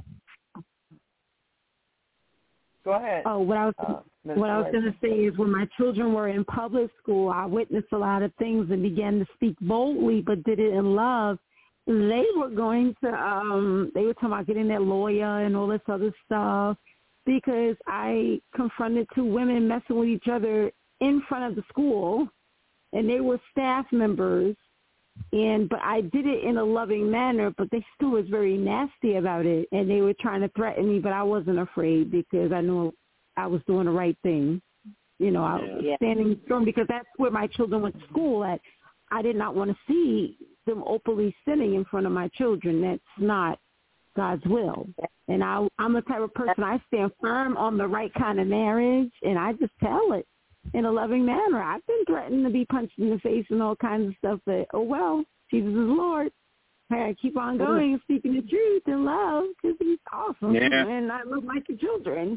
Go ahead. oh, what I was Uh, what I was going to say is when my children were in public school, I witnessed a lot of things and began to speak boldly, but did it in love. They were going to, um, they were talking about getting their lawyer and all this other stuff because I confronted two women messing with each other in front of the school, and they were staff members. And but I did it in a loving manner, but they still was very nasty about it, and they were trying to threaten me, but I wasn't afraid because I knew I was doing the right thing. You know, I was Yeah. standing strong because that's where my children went to school at. I did not want to see them openly sinning in front of my children. That's not God's will. And I, I'm the type of person, I stand firm on the right kind of marriage, and I just tell it in a loving manner. I've been threatened to be punched in the face and all kinds of stuff, but oh well, Jesus is Lord. I gotta keep on going and speaking the truth in love because He's awesome, Yeah. and I love my two children.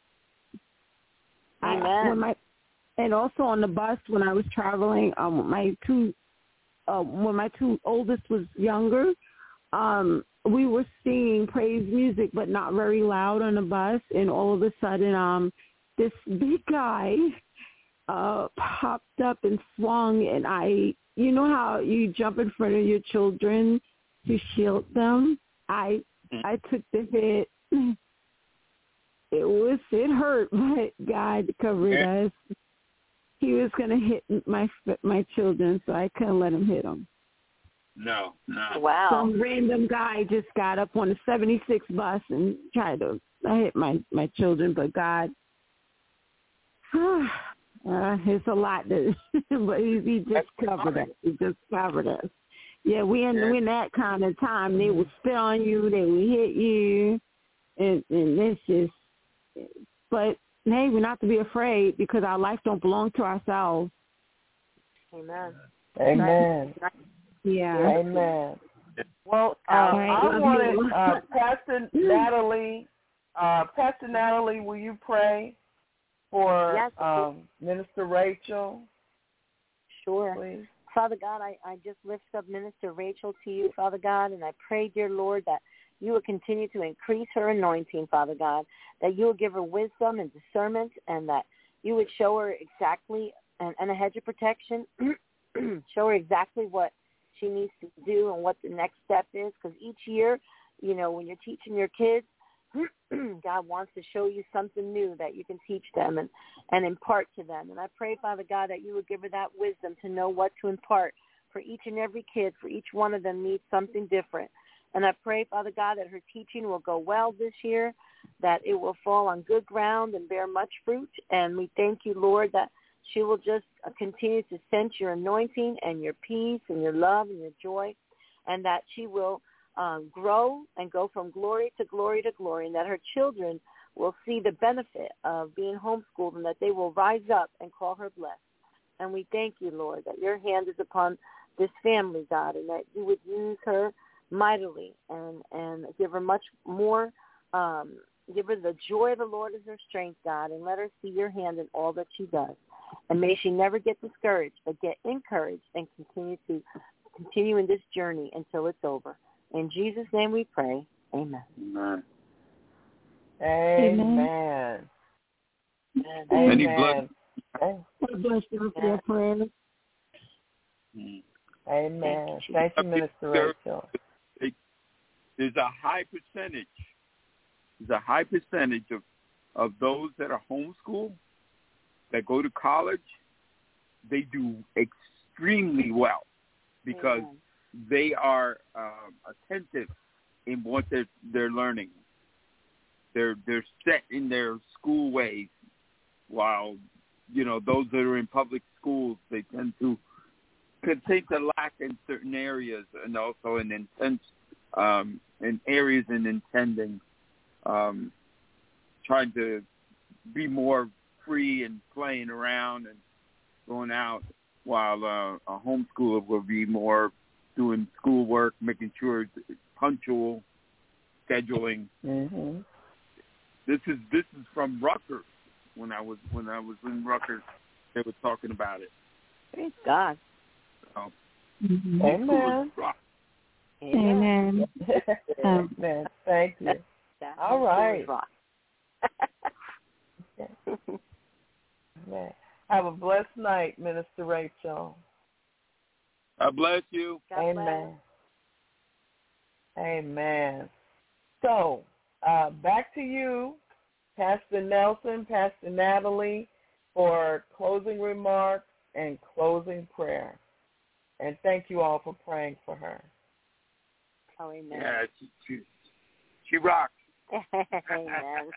I, Amen. when my, and also on the bus when I was traveling, um, my two, uh, when my two oldest was younger, um, we were singing praise music, but not very loud on the bus, and all of a sudden, um, this big guy uh popped up and swung, and I, you know how you jump in front of your children to shield them? I I took the hit. It was it hurt, but God covered us. He was gonna hit my my children, so I couldn't let him hit them. No, no. Wow. Some random guy just got up on the seventy-six bus and tried to hit my my children, but God. Uh, it's a lot, to, but he, he just covered us. He just covered us. Yeah, we in, Yeah. we in that kind of time. They will spit on you. They will hit you. And, and it's just, but, hey, we're not to be afraid because our life don't belong to ourselves. Amen. Amen. Yeah. Amen. Well, uh, Right. I Love wanted you. uh, Pastor Natalie. Uh, Pastor Natalie, will you pray for Yes. um, Minister Rachel? Sure. Please. Father God, I, I just lift up Minister Rachel to you, Father God, and I pray, dear Lord, that you will continue to increase her anointing, Father God, that you will give her wisdom and discernment, and that you would show her exactly, and, and a hedge of protection, show her exactly what she needs to do and what the next step is, because each year, you know, when you're teaching your kids, God wants to show you something new that you can teach them and, and impart to them. And I pray, Father God, that you would give her that wisdom to know what to impart for each and every kid, for each one of them needs something different. And I pray, Father God, that her teaching will go well this year, that it will fall on good ground and bear much fruit. And we thank you, Lord, that she will just continue to sense your anointing and your peace and your love and your joy, and that she will Um, grow and go from glory to glory to glory, and that her children will see the benefit of being homeschooled, and that they will rise up and call her blessed. And we thank you, Lord, that your hand is upon this family, God, and that you would use her mightily and, and give her much more, um, give her the joy of the Lord as her strength, God, and let her see your hand in all that she does. And may she never get discouraged, but get encouraged and continue to continue in this journey until it's over. In Jesus' name we pray. Amen. Amen. Amen. Amen. Any Amen. blood? God bless you for your prayers. Mm. Amen. Thank you, Minister Rachel. There's a high percentage. There's a high percentage of, of those that are homeschooled, that go to college. They do extremely well because Amen. they are um, attentive in what they're they're learning. They're they're set in their school ways, while you know those that are in public schools, they tend to continue to lack in certain areas, and also in intent um, in areas in intending, um, trying to be more free and playing around and going out, while uh, a homeschooler will be more doing schoolwork, making sure it's punctual, scheduling. Mm-hmm. This is this is from Rutgers. When I was when I was in Rutgers, they were talking about it. Praise God. So, mm-hmm. Amen. Amen. Amen. Amen. Thank you. That All right. Amen. Have a blessed night, Minister Rachel. I bless you. God Amen. Bless. Amen. So, uh, back to you, Pastor Nelson, Pastor Natalie, for closing remarks and closing prayer. And thank you all for praying for her. Oh, amen. Yeah, she, she, she rocks. Amen.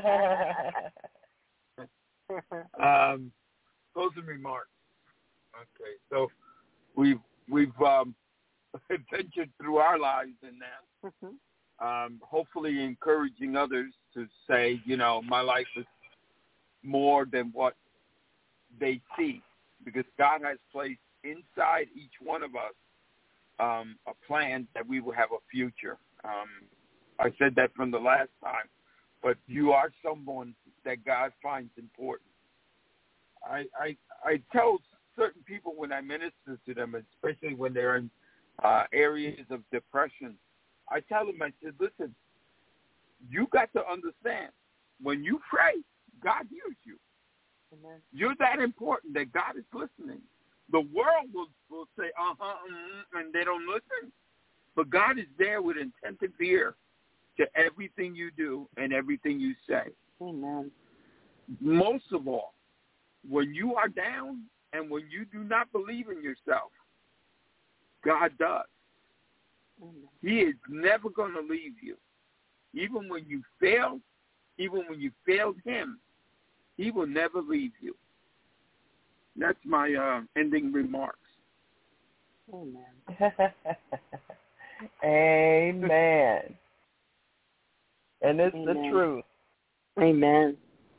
um, closing remarks. Okay, so we've we've um, ventured through our lives in that. Mm-hmm. Um, hopefully, encouraging others to say, you know, my life is more than what they see, because God has placed inside each one of us um, a plan that we will have a future. Um, I said that from the last time, but you are someone that God finds important. I I, I tell certain people when I minister to them, especially when they're in uh, areas of depression, I tell them, I said, listen, you got to understand, when you pray, God hears you. Amen. You're that important that God is listening. The world will, will say, uh-huh, mm-hmm, and they don't listen. But God is there with attentive ear to everything you do and everything you say. Amen. Most of all, when you are down and when you do not believe in yourself, God does. Amen. He is never going to leave you. Even when you fail, even when you failed him, he will never leave you. That's my uh, ending remarks. Amen. Amen. And it's Amen. the truth. Amen.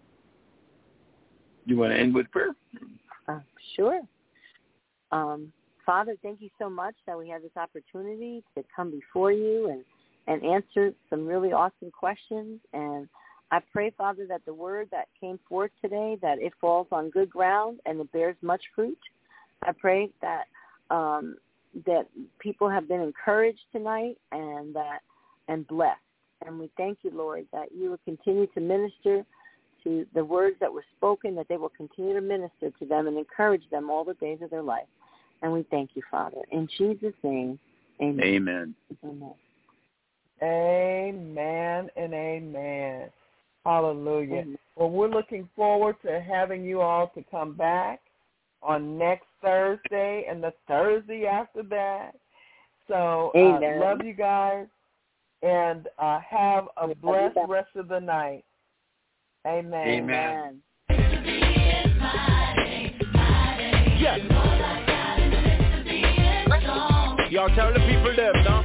You want to end with prayer? Uh, sure. Um, Father, thank you so much that we have this opportunity to come before you and, and answer some really awesome questions. And I pray, Father, that the word that came forth today, that it falls on good ground and it bears much fruit. I pray that um, that people have been encouraged tonight and that and blessed. And we thank you, Lord, that you will continue to minister to the words that were spoken, that they will continue to minister to them and encourage them all the days of their life. And we thank you, Father. In Jesus' name, amen. Amen. Amen. Amen and amen. Hallelujah. Amen. Well, we're looking forward to having you all to come back on next Thursday and the Thursday after that. So uh, love you guys, and uh, have a blessed rest of the night. Amen. Amen. Yes. Y'all tell the people them, no?